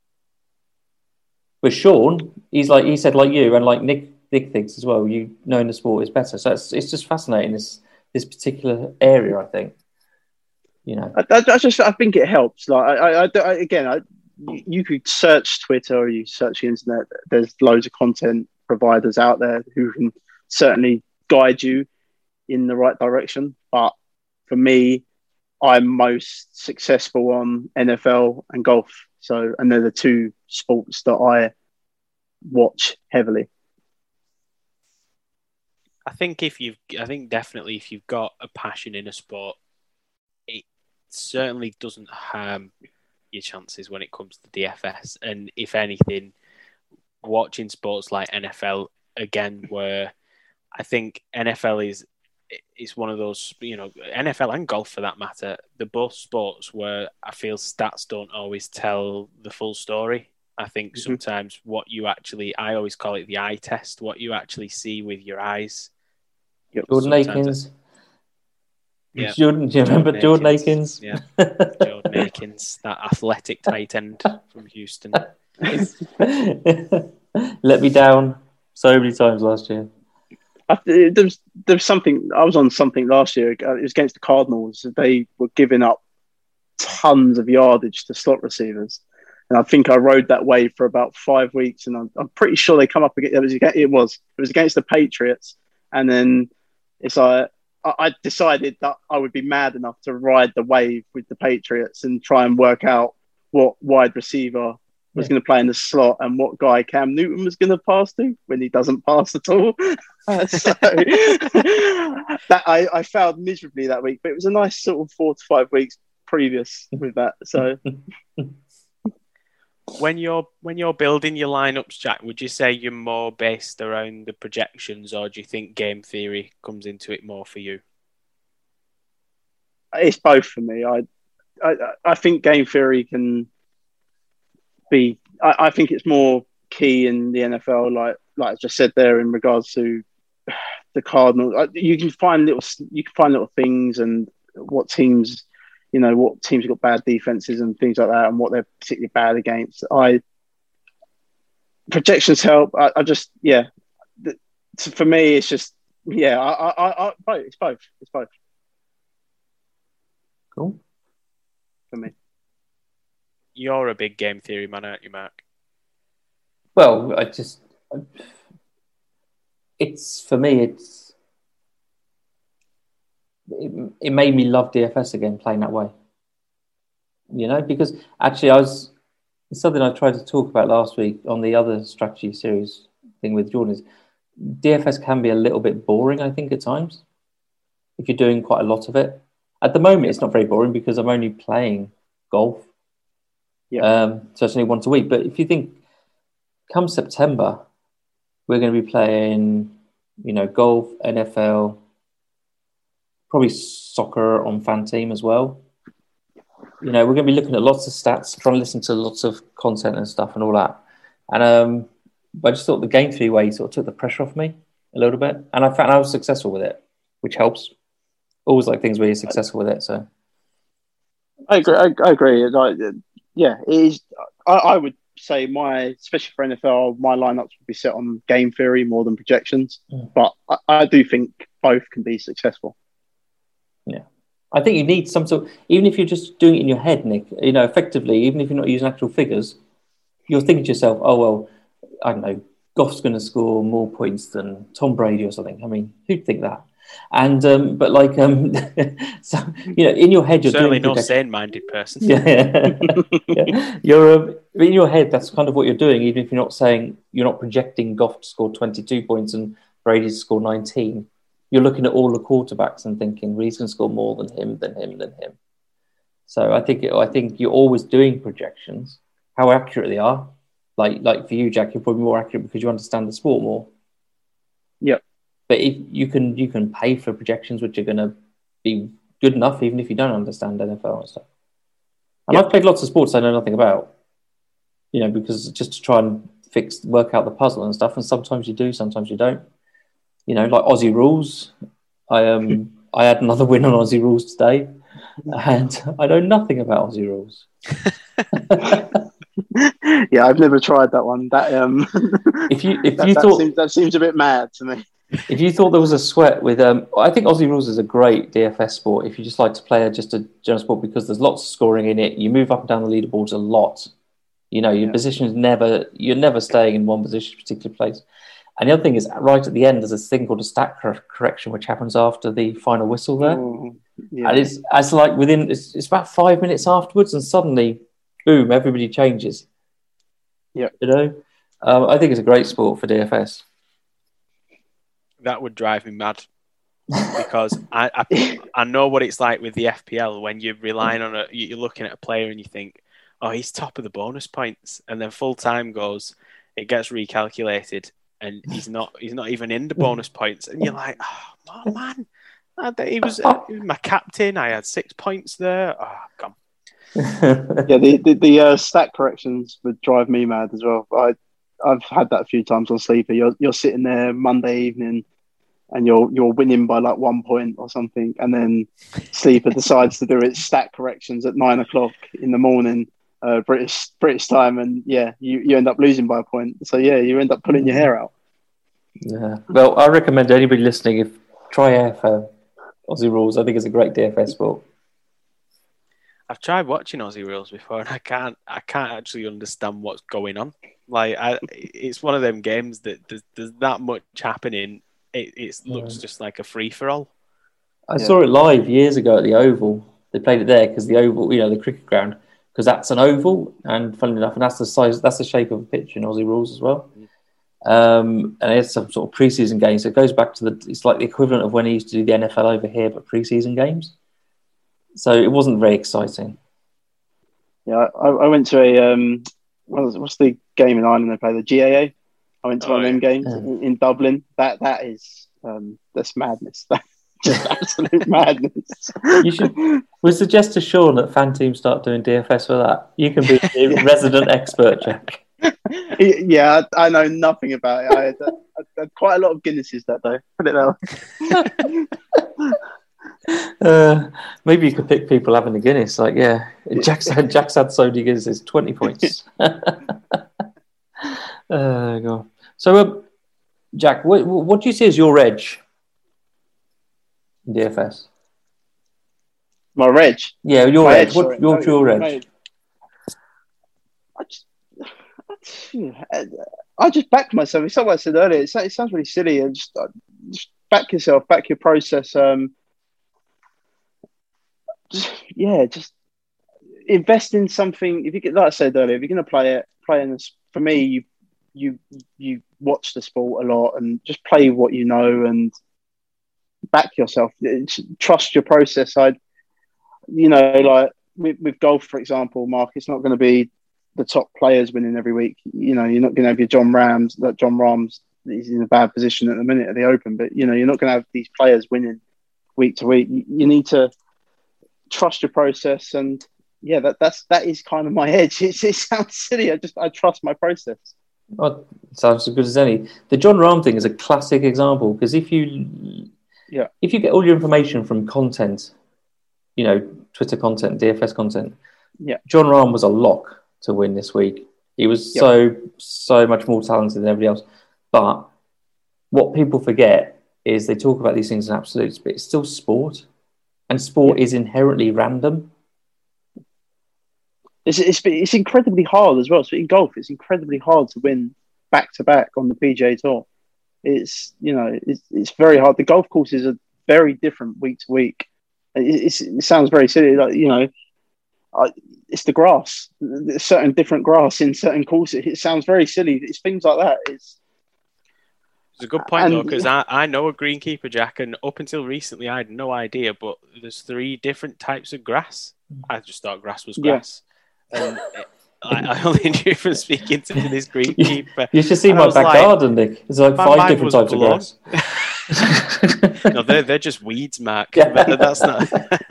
But Sean, he's like, he said like you and like Nick, Nick thinks as well, you knowing the sport is better. So it's, it's just fascinating, this, this particular area, I think. You know, I, I just I think it helps. Like I, I, I again, I, you could search Twitter or you search the internet. There's loads of content providers out there who can certainly guide you in the right direction. But for me, I'm most successful on N F L and golf. So, and they're the two sports that I watch heavily. I think if you've, I think definitely if you've got a passion in a sport, it certainly doesn't harm your chances when it comes to D F S. And if anything, watching sports like N F L again, where I think N F L is is one of those, you know, N F L and golf for that matter, they're both sports where I feel stats don't always tell the full story. I think Mhm. sometimes what you actually, I always call it the eye test, what you actually see with your eyes. Yep. Jordan Sometimes Akins. Yeah. Jordan, do you remember Jordan Akins? Yeah. Jordan Akins, that athletic tight end from Houston. Let me down so many times last year. I, there was there was something I was on something last year. It was against the Cardinals. They were giving up tons of yardage to slot receivers, and I think I rode that wave for about five weeks. And I'm, I'm pretty sure they come up against it was it was it was against the Patriots, and then it's like I, I decided that I would be mad enough to ride the wave with the Patriots and try and work out what wide receiver was Yeah. going to play in the slot and what guy Cam Newton was going to pass to when he doesn't pass at all. Uh, so that I, I failed miserably that week, but it was a nice sort of four to five weeks previous with that. So When you're when you're building your lineups, Jack, would you say you're more based around the projections, or do you think game theory comes into it more for you? it's both for me. I I, I think game theory can be. I, I think it's more key in the N F L, like like I just said there in regards to the Cardinals. You can find little you can find little things and what teams, you know, what teams have got bad defenses and things like that, and what they're particularly bad against. I projections help. I, I just yeah. The, for me, it's just yeah. I I, I both. It's both. It's both Cool. for me. You're a big game theory man, aren't you, Mark? Well, I just it's for me. It's it, it made me love D F S again playing that way. You know, because actually I was it's something I tried to talk about last week on the other strategy series thing with Jordan. Is D F S can be a little bit boring, I think, at times if you're doing quite a lot of it. At the moment, it's not very boring because I'm only playing golf. Yeah. Um, so it's only once a week. But if you think, come September, we're going to be playing, you know, golf, N F L, probably soccer on Fan Team as well. You know, we're going to be looking at lots of stats, trying to listen to lots of content and stuff and all that. And um, I just thought the game theory way sort of took the pressure off me a little bit. And I found I was successful with it, which helps. Always like things where you're successful with it. So I agree. I, I agree. Like, yeah, it is. I, I would say my, especially for N F L, my lineups would be set on game theory more than projections. Mm. But I, I do think both can be successful. Yeah, I think you need some sort. Even if you're just doing it in your head, Nick, you know, effectively, even if you're not using actual figures, you're thinking to yourself, "Oh well, I don't know, Goff's going to score more points than Tom Brady or something." I mean, who'd think that? And um, but like um, so you know, in your head, you're certainly doing no sane-minded person. Yeah, yeah. You're um, in your head. That's kind of what you're doing, even if you're not saying you're not projecting Goff to score twenty-two points and Brady to score nineteen. You're looking at all the quarterbacks and thinking, well, he's going to score more than him, than him, than him. So I think I think you're always doing projections. How accurate they are, like like for you, Jack, you're probably more accurate because you understand the sport more. Yep. But if you can you can pay for projections which are going to be good enough, even if you don't understand N F L and stuff. And Yep. I've played lots of sports I know nothing about, you know, because just to try and fix work out the puzzle and stuff. And sometimes you do, sometimes you don't. You know, like Aussie rules. I um I had another win on Aussie rules today, and I know nothing about Aussie rules. Yeah, I've never tried that one. That um, If you if that, you that thought seems, that seems a bit mad to me. If you thought there was a sweat with, um, I think Aussie Rules is a great D F S sport. If you just like to play just a general sport because there's lots of scoring in it, you move up and down the leaderboards a lot. You know, your Yeah. position is never, you're never staying in one position, particular place. And the other thing is, right at the end, there's this thing called a stat cor- correction, which happens after the final whistle there. Oh, yeah. And it's, it's like within, it's, it's about five minutes afterwards, and suddenly, boom, everybody changes. Yeah. You know, um, I think it's a great sport for D F S. That would drive me mad because I, I I know what it's like with the F P L when you're relying on a you're looking at a player and you think, oh, he's top of the bonus points, and then full time goes, it gets recalculated, and he's not he's not even in the bonus points, and you're like, oh man, he was, he was my captain. I had six points there. Oh, come. yeah, the the, the uh, stat corrections would drive me mad as well. I I've had that a few times on Sleeper. You're you're sitting there Monday evening, and you're you're winning by like one point or something, and then Sleeper decides to do its stat corrections at nine o'clock in the morning, uh, British British time, and yeah, you, you end up losing by a point. So yeah, you end up pulling your hair out. Yeah. Well, I recommend anybody listening if try A F L Aussie Rules. I think it's a great D F S sport. I've tried watching Aussie Rules before, and I can't I can't actually understand what's going on. Like, I, it's one of them games that there's, there's that much happening. It it looks just like a free for all. I yeah. saw it live years ago at the Oval. They played it there because the Oval, you know, the cricket ground, because that's an oval, and funnily enough, and that's the size, that's the shape of a pitch in Aussie Rules as well. Um, and it's some sort of preseason games. So it goes back to the, it's like the equivalent of when he used to do the N F L over here, but preseason games. So it wasn't very exciting. Yeah, I, I went to a um, what's, what's the game in Ireland they play? The G A A. I went to oh, one of them games yeah. in, in Dublin. That that is um, that's madness. That's just absolute madness. You should. We suggest to Sean that fan teams start doing D F S for that. You can be the yeah. resident expert, Jack. Yeah, I, I know nothing about it. I had, I had quite a lot of Guinnesses that day. Put it that Uh, maybe you could pick people having a Guinness. Like, yeah, Jack's had, Jack's had so many Guinnesses, twenty points. uh, go. So, uh, Jack, what, what do you see as your edge in D F S? My reg? Yeah, your My edge. edge. What, what's your edge? My, I just, I, I just back myself. It's like what I said earlier. It, it sounds really silly. I just, I, just back yourself, back your process. Um, Just, yeah, just invest in something. If you get, like I said earlier, if you're going to play it, play in this. For me, you you you watch the sport a lot and just play what you know and back yourself. Trust your process. I, you know, like with, with golf, for example, Mark, it's not going to be the top players winning every week. You know, you're not going to have your John Rams. That John Rahm's he's in a bad position at the minute at the Open, but you know, you're not going to have these players winning week to week. You, you need to trust your process, and yeah, that that's that is kind of my edge. It, it sounds silly. I just I trust my process. Oh, sounds as good as any. The John Rahm thing is a classic example because if you yeah if you get all your information from content, you know, Twitter content, D F S content, yeah, John Rahm was a lock to win this week. He was yep. so so much more talented than everybody else. But what people forget is they talk about these things in absolutes, but it's still sport. And sport yeah. is inherently random. It's, it's it's incredibly hard as well. So in golf, it's incredibly hard to win back to back on the P G A Tour. It's you know it's it's very hard. The golf courses are very different week to week. It, it's, it sounds very silly, like you know, I, it's the grass. There's certain different grass in certain courses. It sounds very silly. It's things like that. It's It's a good point, and, though, because I, I know a greenkeeper, Jack, and up until recently I had no idea, but there's three different types of grass. I just thought grass was grass. Yeah. And it, I, I only knew from speaking to this greenkeeper. You should see my back like, garden, Nick. There's like five different types blown. of grass. No, they're, they're just weeds, Mark. Yeah. That's not...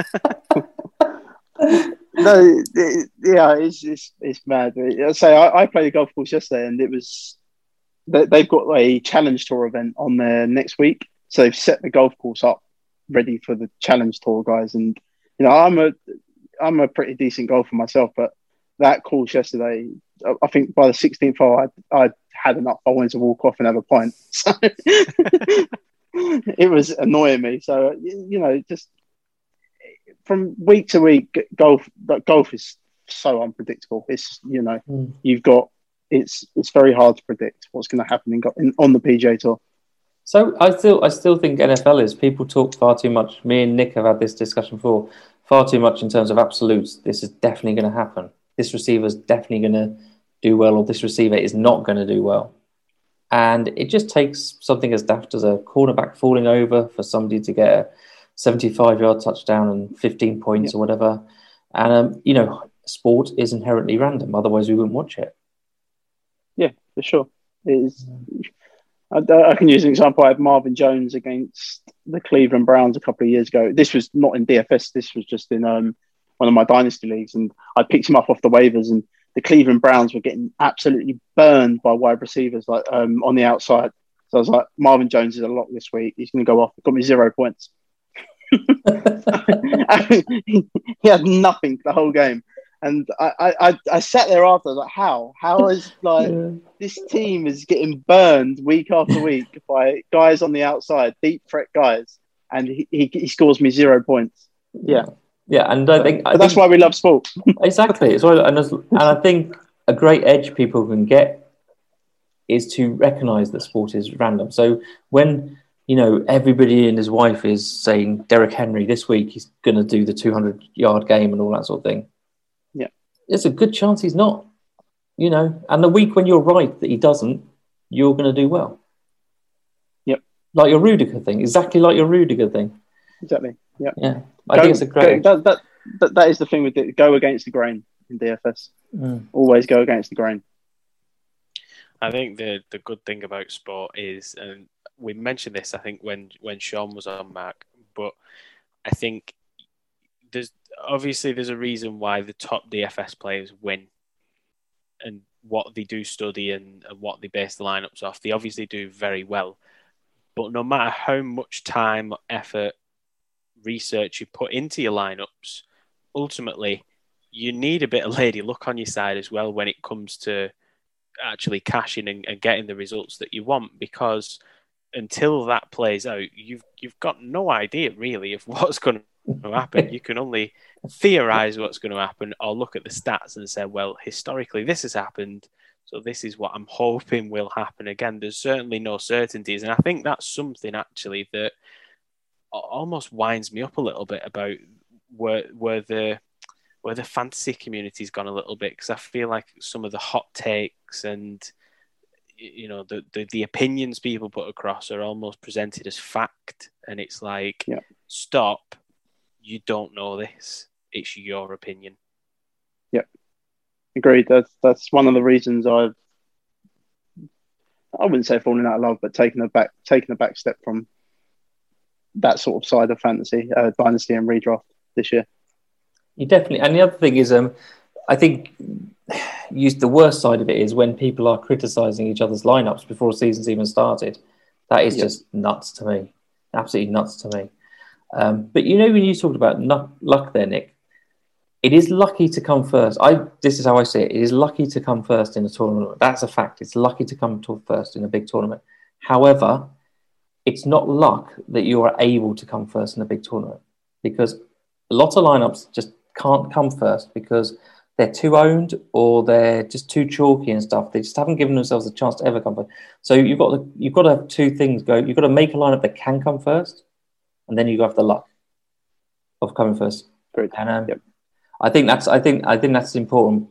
No, it, yeah, it's, it's, it's mad. I say I, I played a golf course yesterday, and it was... They've got a Challenge Tour event on there next week, so they've set the golf course up ready for the Challenge Tour guys. And you know, I'm a I'm a pretty decent golfer myself, but that course yesterday, I think by the sixteenth hole, I I had enough. I wanted to walk off and have a pint. So it was annoying me. So you know, just from week to week, golf golf is so unpredictable. It's you know, mm. you've got. It's it's very hard to predict what's going to happen in, in on the P G A Tour. So I still I still think N F L is people talk far too much. Me and Nick have had this discussion before. Far too much in terms of absolutes. This is definitely going to happen. This receiver is definitely going to do well, or this receiver is not going to do well. And it just takes something as daft as a cornerback falling over for somebody to get a seventy-five yard touchdown and fifteen points yeah. or whatever. And um, you know, sport is inherently random. Otherwise, we wouldn't watch it. Yeah, for sure. It is. I, I can use an example. I had Marvin Jones against the Cleveland Browns a couple of years ago. This was not in D F S. This was just in um, one of my dynasty leagues, and I picked him up off the waivers, and the Cleveland Browns were getting absolutely burned by wide receivers like um, on the outside. So I was like, Marvin Jones is a lock this week. He's going to go off. It got me zero points. he had nothing the whole game. And I, I, I sat there after, I was like, how? How is like yeah. this team is getting burned week after week by guys on the outside, deep threat guys, and he, he, he scores me zero points. Yeah. Yeah, and I think... I but that's think, why we love sport. Exactly. It's why, and, and I think a great edge people can get is to recognise that sport is random. So when, you know, everybody and his wife is saying Derrick Henry this week, he's going to do the two hundred yard game and all that sort of thing. Yeah. There's a good chance he's not, you know. And the week when you're right that he doesn't, you're going to do well. Yep. Like your Rudiger thing. Exactly like your Rudiger thing. Exactly. Yeah. Yeah. I go, think it's a great... Go, that, that, that, that is the thing with it. Go against the grain in D F S. Mm. Always go against the grain. I think the the good thing about sport is, and we mentioned this, I think, when, when Sean was on, Mark, but I think there's obviously there's a reason why the top D F S players win and what they do study and, and what they base the lineups off. They obviously do very well. But no matter how much time, effort, research you put into your lineups, ultimately you need a bit of lady luck on your side as well when it comes to actually cashing and, and getting the results that you want, because until that plays out, you've you've got no idea really of what's going to happen. You can only theorize what's going to happen or look at the stats and say, well, historically this has happened, so this is what I'm hoping will happen again. There's certainly no certainties, and I think that's something actually that almost winds me up a little bit about where where the where the fantasy community's gone a little bit, because I feel like some of the hot takes and you know the, the the opinions people put across are almost presented as fact, and it's like, yeah. Stop, you don't know this, it's your opinion. Yep, agreed. That's that's one of the reasons I've I wouldn't say falling out of love, but taking a back taking a back step from that sort of side of fantasy, uh, dynasty and redraft this year. You definitely, and the other thing is, um, I think use the worst side of it is when people are criticising each other's lineups before the season's even started. That is yep. just nuts to me, absolutely nuts to me. Um, but you know, when you talked about n- luck there, Nick, it is lucky to come first. I this is how I see it. It is lucky to come first in a tournament. That's a fact. It's lucky to come to first in a big tournament. However, it's not luck that you are able to come first in a big tournament, because a lot of lineups just can't come first because they're too owned or they're just too chalky and stuff. They just haven't given themselves a chance to ever come first. So you've got to, you've got to have two things go. You've got to make a lineup that can come first, and then you have the luck of coming first. Great. And um, yep. I think that's I think I think that's an important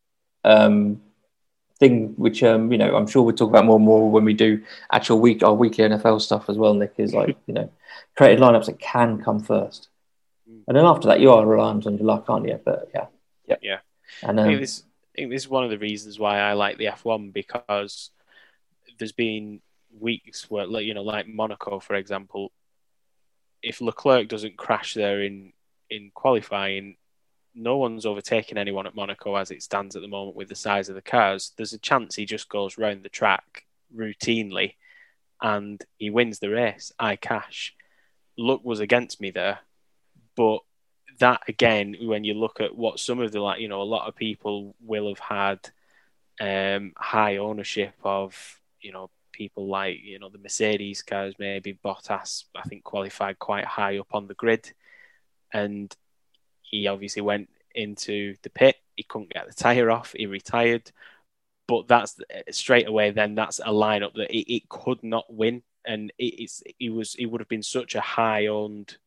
um, thing, which um, you know I'm sure we'll talk about more and more when we do actual week our weekly N F L stuff as well. Nick, is like you know created lineups that can come first. And then after that, you are reliant on your luck, aren't you? But yeah, yeah, yeah. And um, I, think this, I think this is one of the reasons why I like the F one, because there's been weeks where, you know, like Monaco, for example, if Leclerc doesn't crash there in in qualifying, no one's overtaking anyone at Monaco as it stands at the moment with the size of the cars. There's a chance he just goes round the track routinely, and he wins the race. I cash. Luck was against me there. But that, again, when you look at what some of the, like, you know, a lot of people will have had um, high ownership of, you know, people like, you know, the Mercedes cars, maybe Bottas, I think, qualified quite high up on the grid. And he obviously went into the pit. He couldn't get the tyre off. He retired. But that's straight away, then that's a lineup that it, it could not win. And it, it's it was it would have been such a high-owned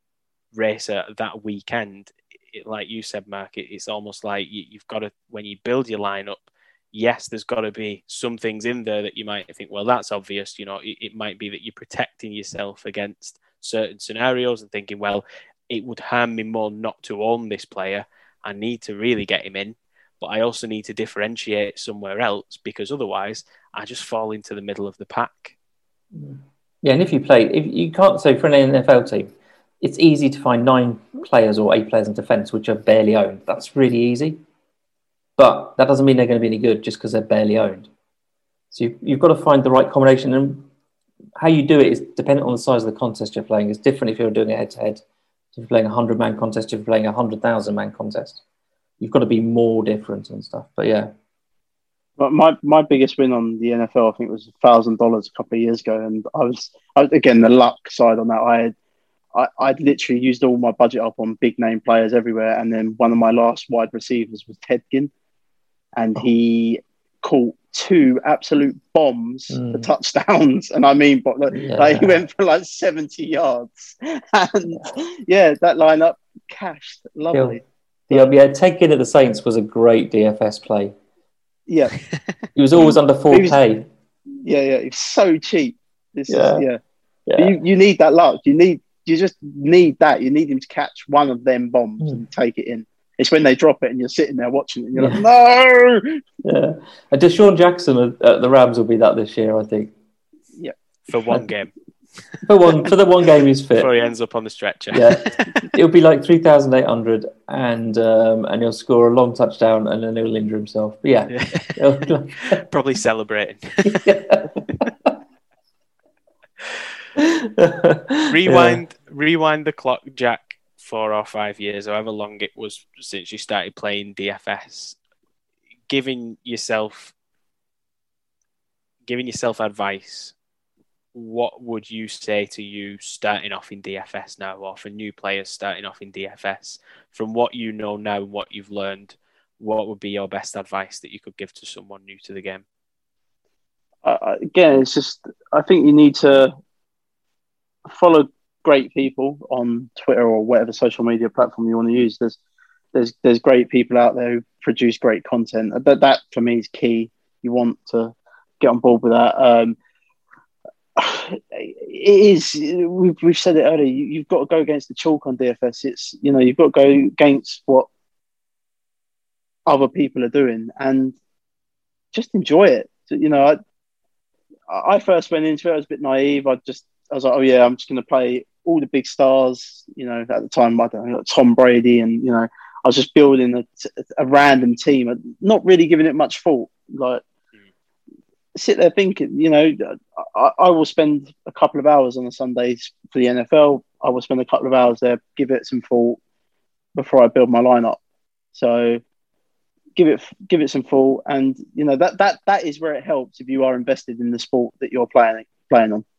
racer that weekend. It, like you said, Mark, it, it's almost like you, you've got to, when you build your lineup, yes, there's got to be some things in there that you might think, well, that's obvious. You know, it, it might be that you're protecting yourself against certain scenarios and thinking, well, it would harm me more not to own this player. I need to really get him in, but I also need to differentiate somewhere else, because otherwise I just fall into the middle of the pack. Yeah, and if you play, if you can't say for an N F L team, it's easy to find nine players or eight players in defence which are barely owned. That's really easy. But that doesn't mean they're going to be any good just because they're barely owned. So you, you've got to find the right combination. And how you do it is dependent on the size of the contest you're playing. It's different if you're doing it head-to-head. If you're playing a hundred-man contest, if you're playing a one hundred thousand man contest. You've got to be more different and stuff. But yeah. But my, my biggest win on the N F L, I think, was one thousand dollars a couple of years ago. And I was, I was again, the luck side on that. I had, I, I'd literally used all my budget up on big name players everywhere. And then one of my last wide receivers was Ted Ginn. And he caught two absolute bombs mm. for touchdowns. And I mean, but like, yeah. like he went for like seventy yards. And yeah, that lineup cashed. Lovely. Yeah, yeah, yeah Ted Ginn at the Saints was a great D F S play. Yeah. He was always under four K. Yeah, yeah. It's so cheap. This yeah. Is, yeah. yeah. You, you need that luck. You need, you just need that. You need him to catch one of them bombs mm. and take it in. It's when they drop it and you're sitting there watching it and you're yeah. like, no! Yeah. And Deshaun Jackson at the Rams will be that this year, I think. Yeah. For one game. For one, for the one game he's fit. Before he ends up on the stretcher. Yeah. It'll be like three thousand eight hundred and um, and he'll score a long touchdown and then he'll injure himself. But yeah. yeah. Probably celebrating. rewind, yeah. rewind the clock, Jack. Four or five years, however long it was since you started playing D F S, giving yourself, giving yourself advice, what would you say to you starting off in D F S now, or for new players starting off in D F S? From what you know now and what you've learned, what would be your best advice that you could give to someone new to the game? Uh, again, it's just, I think you need to follow great people on Twitter or whatever social media platform you want to use. There's there's there's great people out there who produce great content. That that for me is key. You want to get on board with that. Um, it is. We've we've said it earlier. You, you've got to go against the chalk on D F S. It's you know you've got to go against what other people are doing and just enjoy it. You know, I I first went into it. I was a bit naive. I just I was like, oh yeah, I'm just going to play all the big stars, you know, at the time, I don't know, like Tom Brady, and, you know, I was just building a, a random team, not really giving it much thought. Like, mm. sit there thinking, you know, I, I will spend a couple of hours on the Sundays for the N F L. I will spend a couple of hours there, give it some thought before I build my lineup. So give it, give it some thought. And, you know, that, that, that is where it helps if you are invested in the sport that you're playing, playing on.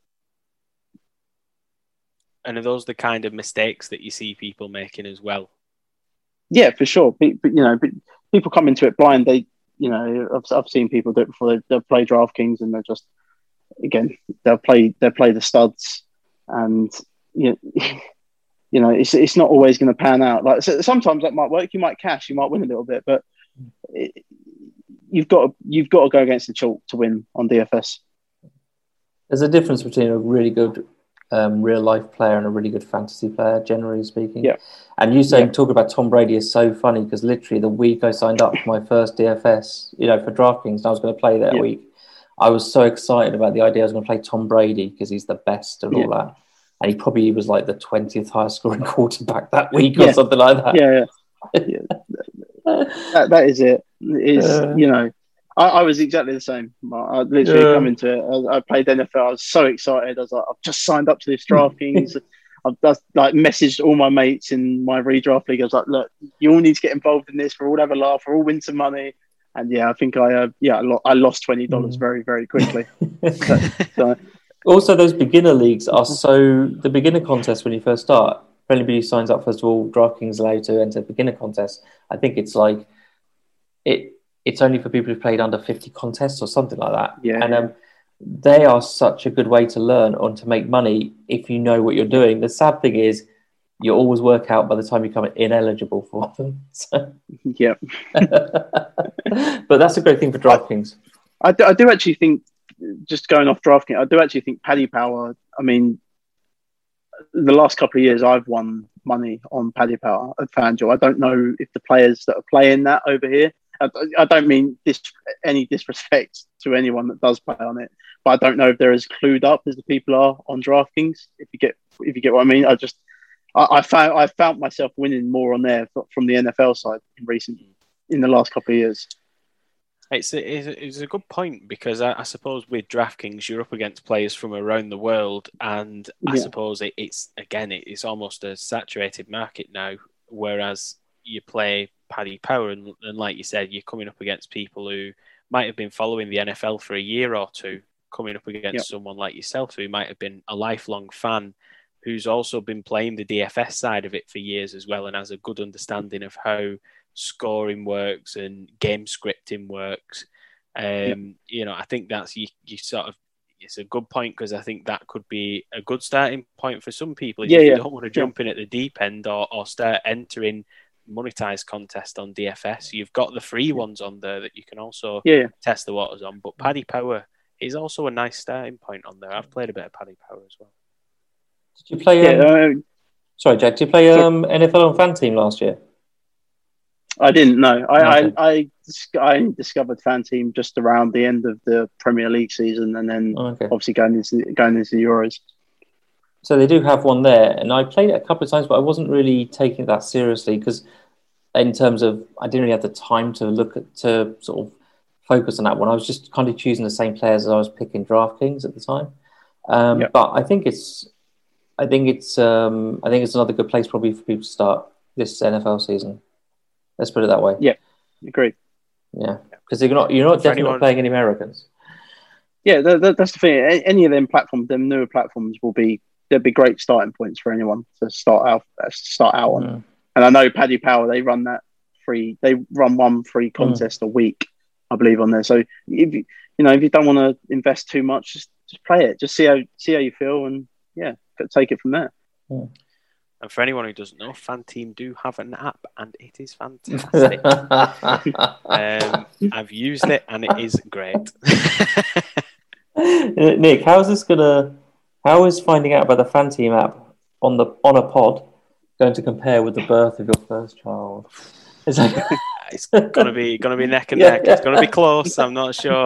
And are those the kind of mistakes that you see people making as well? Yeah, for sure. But, but you know, but people come into it blind. They, you know, I've, I've seen people do it before. They, they'll play DraftKings and they're just, again, they'll play, they'll play the studs, and you know, you know, it's it's not always going to pan out. Like so sometimes that might work. You might cash, you might win a little bit, but it, you've got to, you've got to go against the chalk to win on D F S. There's a difference between a really good Um, real life player and a really good fantasy player, generally speaking. Yeah. And you saying yeah. talk about Tom Brady is so funny because literally the week I signed up for my first D F S, you know, for DraftKings, and I was going to play that yeah. week. I was so excited about the idea I was going to play Tom Brady because he's the best and yeah. all that. And he probably was like the twentieth highest scoring quarterback that week or yeah. something like that. Yeah, yeah. yeah. that, that is it. Is uh, you know. I, I was exactly the same. I literally yeah. come into it. I, I played N F L. I was so excited. I was like, I've just signed up to this DraftKings. I've just, like messaged all my mates in my redraft league. I was like, look, you all need to get involved in this. We'll all have a laugh. We'll all win some money. And yeah, I think I uh, yeah I, lo- I lost twenty dollars mm. very very quickly. so, so. Also, those beginner leagues are so the beginner contest when you first start. If anybody signs up, first of all, DraftKings allow you to enter beginner contests. I think it's like it. It's only for people who've played under fifty contests or something like that. Yeah. And um, they are such a good way to learn or to make money if you know what you're doing. The sad thing is you always work out by the time you become ineligible for them. So. Yeah. But that's a great thing for DraftKings. I, I, do, I do actually think, just going off DraftKings, I do actually think Paddy Power, I mean, the last couple of years I've won money on Paddy Power at FanDuel. I don't know if the players that are playing that over here, I don't mean this, any disrespect to anyone that does play on it, but I don't know if they're as clued up as the people are on DraftKings. If you get, if you get what I mean, I just, I, I found I found myself winning more on there from the N F L side in recent in the last couple of years. It's a, it's a, it's a good point because I, I suppose with DraftKings you're up against players from around the world, and I Yeah. suppose it, it's again it, it's almost a saturated market now. Whereas you play Paddy Power, and, and like you said, you're coming up against people who might have been following the N F L for a year or two, coming up against Yep. someone like yourself who might have been a lifelong fan, who's also been playing the D F S side of it for years as well, and has a good understanding of how scoring works and game scripting works. Um, Yep. You know, I think that's you, you sort of. It's a good point because I think that could be a good starting point for some people. Yeah, if you yeah. don't want to jump in at the deep end or, or start entering monetized contest on D F S, you've got the free ones on there that you can also Yeah, yeah. test the waters on. But Paddy Power is also a nice starting point on there. I've played a bit of Paddy Power as well. Did you play? Um, yeah uh, sorry, Jack. Did you play um, N F L on Fan Team last year? I didn't know. I, Okay. I, I, dis- I discovered Fan Team just around the end of the Premier League season, and then Oh, okay. obviously going into going into the Euros. So they do have one there, and I played it a couple of times, but I wasn't really taking it that seriously because, in terms of, I didn't really have the time to look at to sort of focus on that one. I was just kind of choosing the same players as I was picking DraftKings at the time. Um, Yeah. But I think it's, I think it's, um, I think it's another good place probably for people to start this N F L season. Let's put it that way. Yeah. Agreed. Yeah, because you're not, you're not For definitely anyone- not playing any Americans. Yeah, that, that, that's the thing. A- Any of them platforms, them newer platforms, will be they'll be great starting points for anyone to start out uh, start out on. Mm. And I know Paddy Power, they run that free. They run one free contest a week, I believe, on there. So if you, you know, if you don't want to invest too much, just just play it. Just see how see how you feel, and yeah, take it from there. And for anyone who doesn't know, Fan Team do have an app, and it is fantastic. um, I've used it, and it is great. Nick, how's this gonna? How is finding out about the Fan Team app on the on a pod going to compare with the birth of your first child? It's like, It's gonna be gonna be neck and Yeah. neck. It's gonna be close. I'm not sure.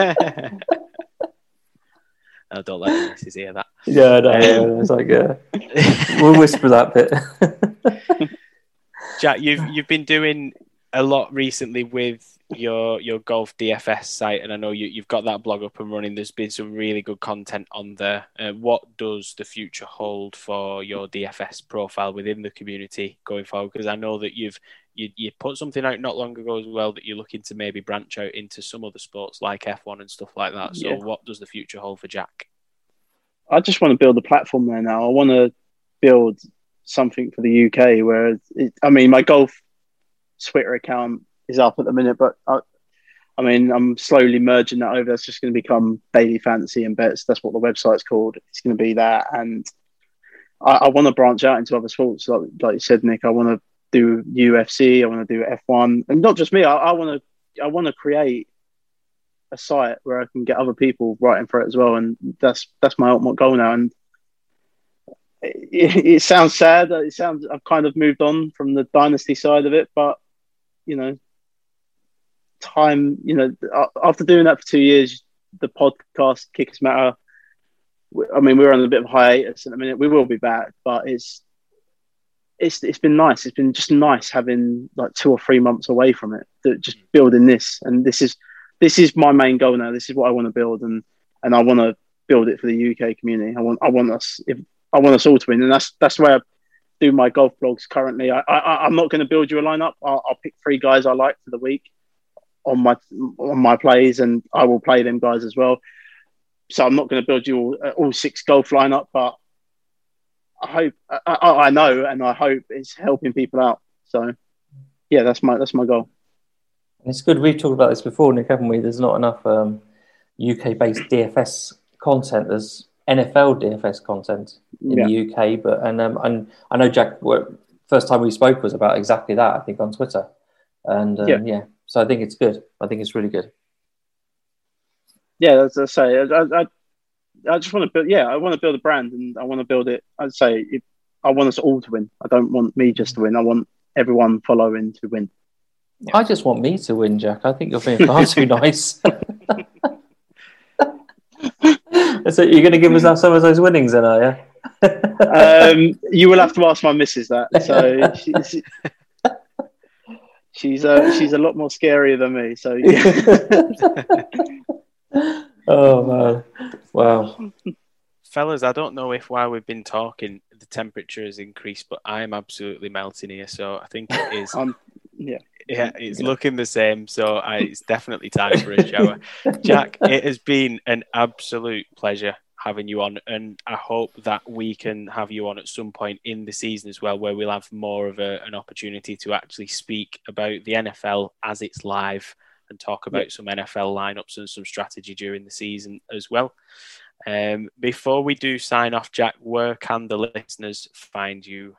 I don't let the missus hear that. yeah, no, no, it's like uh, we'll whisper that bit. Jack, you've you've been doing a lot recently with your your golf D F S site, and I know you, you've got that blog up and running. There's been some really good content on there. Uh, what does the future hold for your D F S profile within the community going forward? Because I know that you've you, you put something out not long ago as well that you're looking to maybe branch out into some other sports like F one and stuff like that. So Yeah. what does the future hold for Jack? I just want to build a platform there now. I want to build something for the U K where, it, I mean, my golf Twitter account is up at the minute, but I, I mean, I'm slowly merging that over. That's just going to become Daily Fantasy and Bets. That's what the website's called. It's going to be that. And I, I want to branch out into other sports. Like, like you said, Nick, I want to do U F C. I want to do F one. And not just me. I, I want to, I want to create a site where I can get other people writing for it as well. And that's, that's my ultimate goal now. And it, it sounds sad. It sounds, I've kind of moved on from the dynasty side of it, but you know, time, you know, after doing that for two years, the podcast Kickers Matter, I mean, we're on a bit of hiatus at the minute. We will be back, but it's, it's, it's been nice. It's been just nice having like two or three months away from it, to just building this. And this is, this is my main goal now. This is what I want to build. And, and I want to build it for the U K community. I want, I want us, if I want us all to win. And that's, that's where I do my golf blogs currently. I, I, I'm not going to build you a lineup. I'll, I'll pick three guys I like for the week on my on my plays, and I will play them guys as well. So I'm not going to build you all, all six golf lineup, but I hope I, I, I know, and I hope it's helping people out. So yeah, that's my that's my goal. It's good. We've talked about this before, Nick, haven't we? There's not enough um, U K-based D F S content. There's N F L D F S content in Yeah. the U K, but and um, and I know Jack. First time we spoke was about exactly that. I think on Twitter, and um, Yeah. yeah. So I think it's good. I think it's really good. Yeah, as I say, I, I, I just want to build. Yeah, I want to build a brand, and I want to build it. I'd say if, I want us all to win. I don't want me just to win. I want everyone following to win. I just want me to win, Jack. I think you're being far too nice. So you're going to give us some of those winnings, then, are you? um, you will have to ask my missus that. So she's she's, uh, she's a lot more scarier than me. So yeah. Oh man! Wow. Fellas, I don't know if while we've been talking, the temperature has increased, but I'm absolutely melting here. So I think it is. Um, yeah. Yeah, it's looking the same. So I, it's definitely time for a shower. Jack, it has been an absolute pleasure having you on, and I hope that we can have you on at some point in the season as well, where we'll have more of a, an opportunity to actually speak about the N F L as it's live and talk about yeah. some N F L lineups and some strategy during the season as well. Um, before we do sign off, Jack, where can the listeners find you?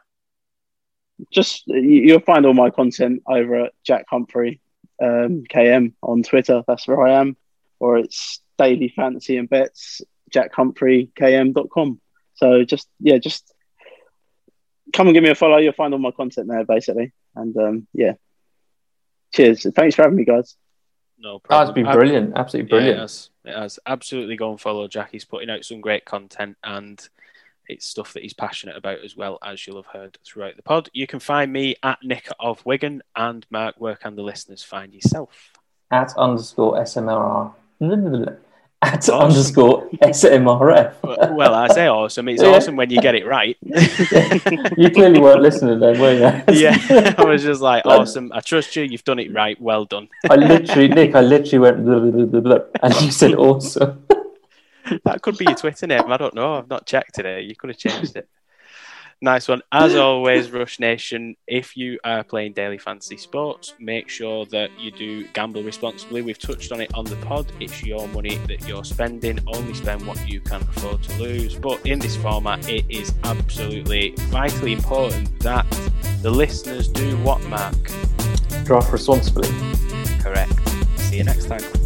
Just you'll find all my content over at Jack Humphrey um, K M on Twitter. That's where I am, or it's Daily Fantasy and Bets jack humphrey k m dot com. So just yeah, just come and give me a follow. You'll find all my content there basically. And um, yeah, cheers. Thanks for having me, guys. No problem. That's been brilliant. Absolutely brilliant. Yeah, it has. It has. Absolutely go and follow Jack. He's putting out some great content, and it's stuff that he's passionate about as well, as you'll have heard throughout the pod. You can find me at Nick of Wigan, and Mark, where can the listeners find yourself? At underscore S M R. At awesome. underscore S M R F. Well, I say awesome. It's yeah. awesome when you get it right. You clearly weren't listening then, were you? Yeah, I was just like, awesome. I trust you. You've done it right. Well done. I literally, Nick, I literally went, blah, blah, blah, blah, and you said awesome. That could be your Twitter name. I don't know. I've not checked today. You could have changed it. Nice one. As always, Rush Nation, if you are playing daily fantasy sports, make sure that you do gamble responsibly. We've touched on it on the pod. It's your money that you're spending. Only spend what you can afford to lose. But in this format, it is absolutely vitally important that the listeners do what, Mark? Draft responsibly. Correct. See you next time.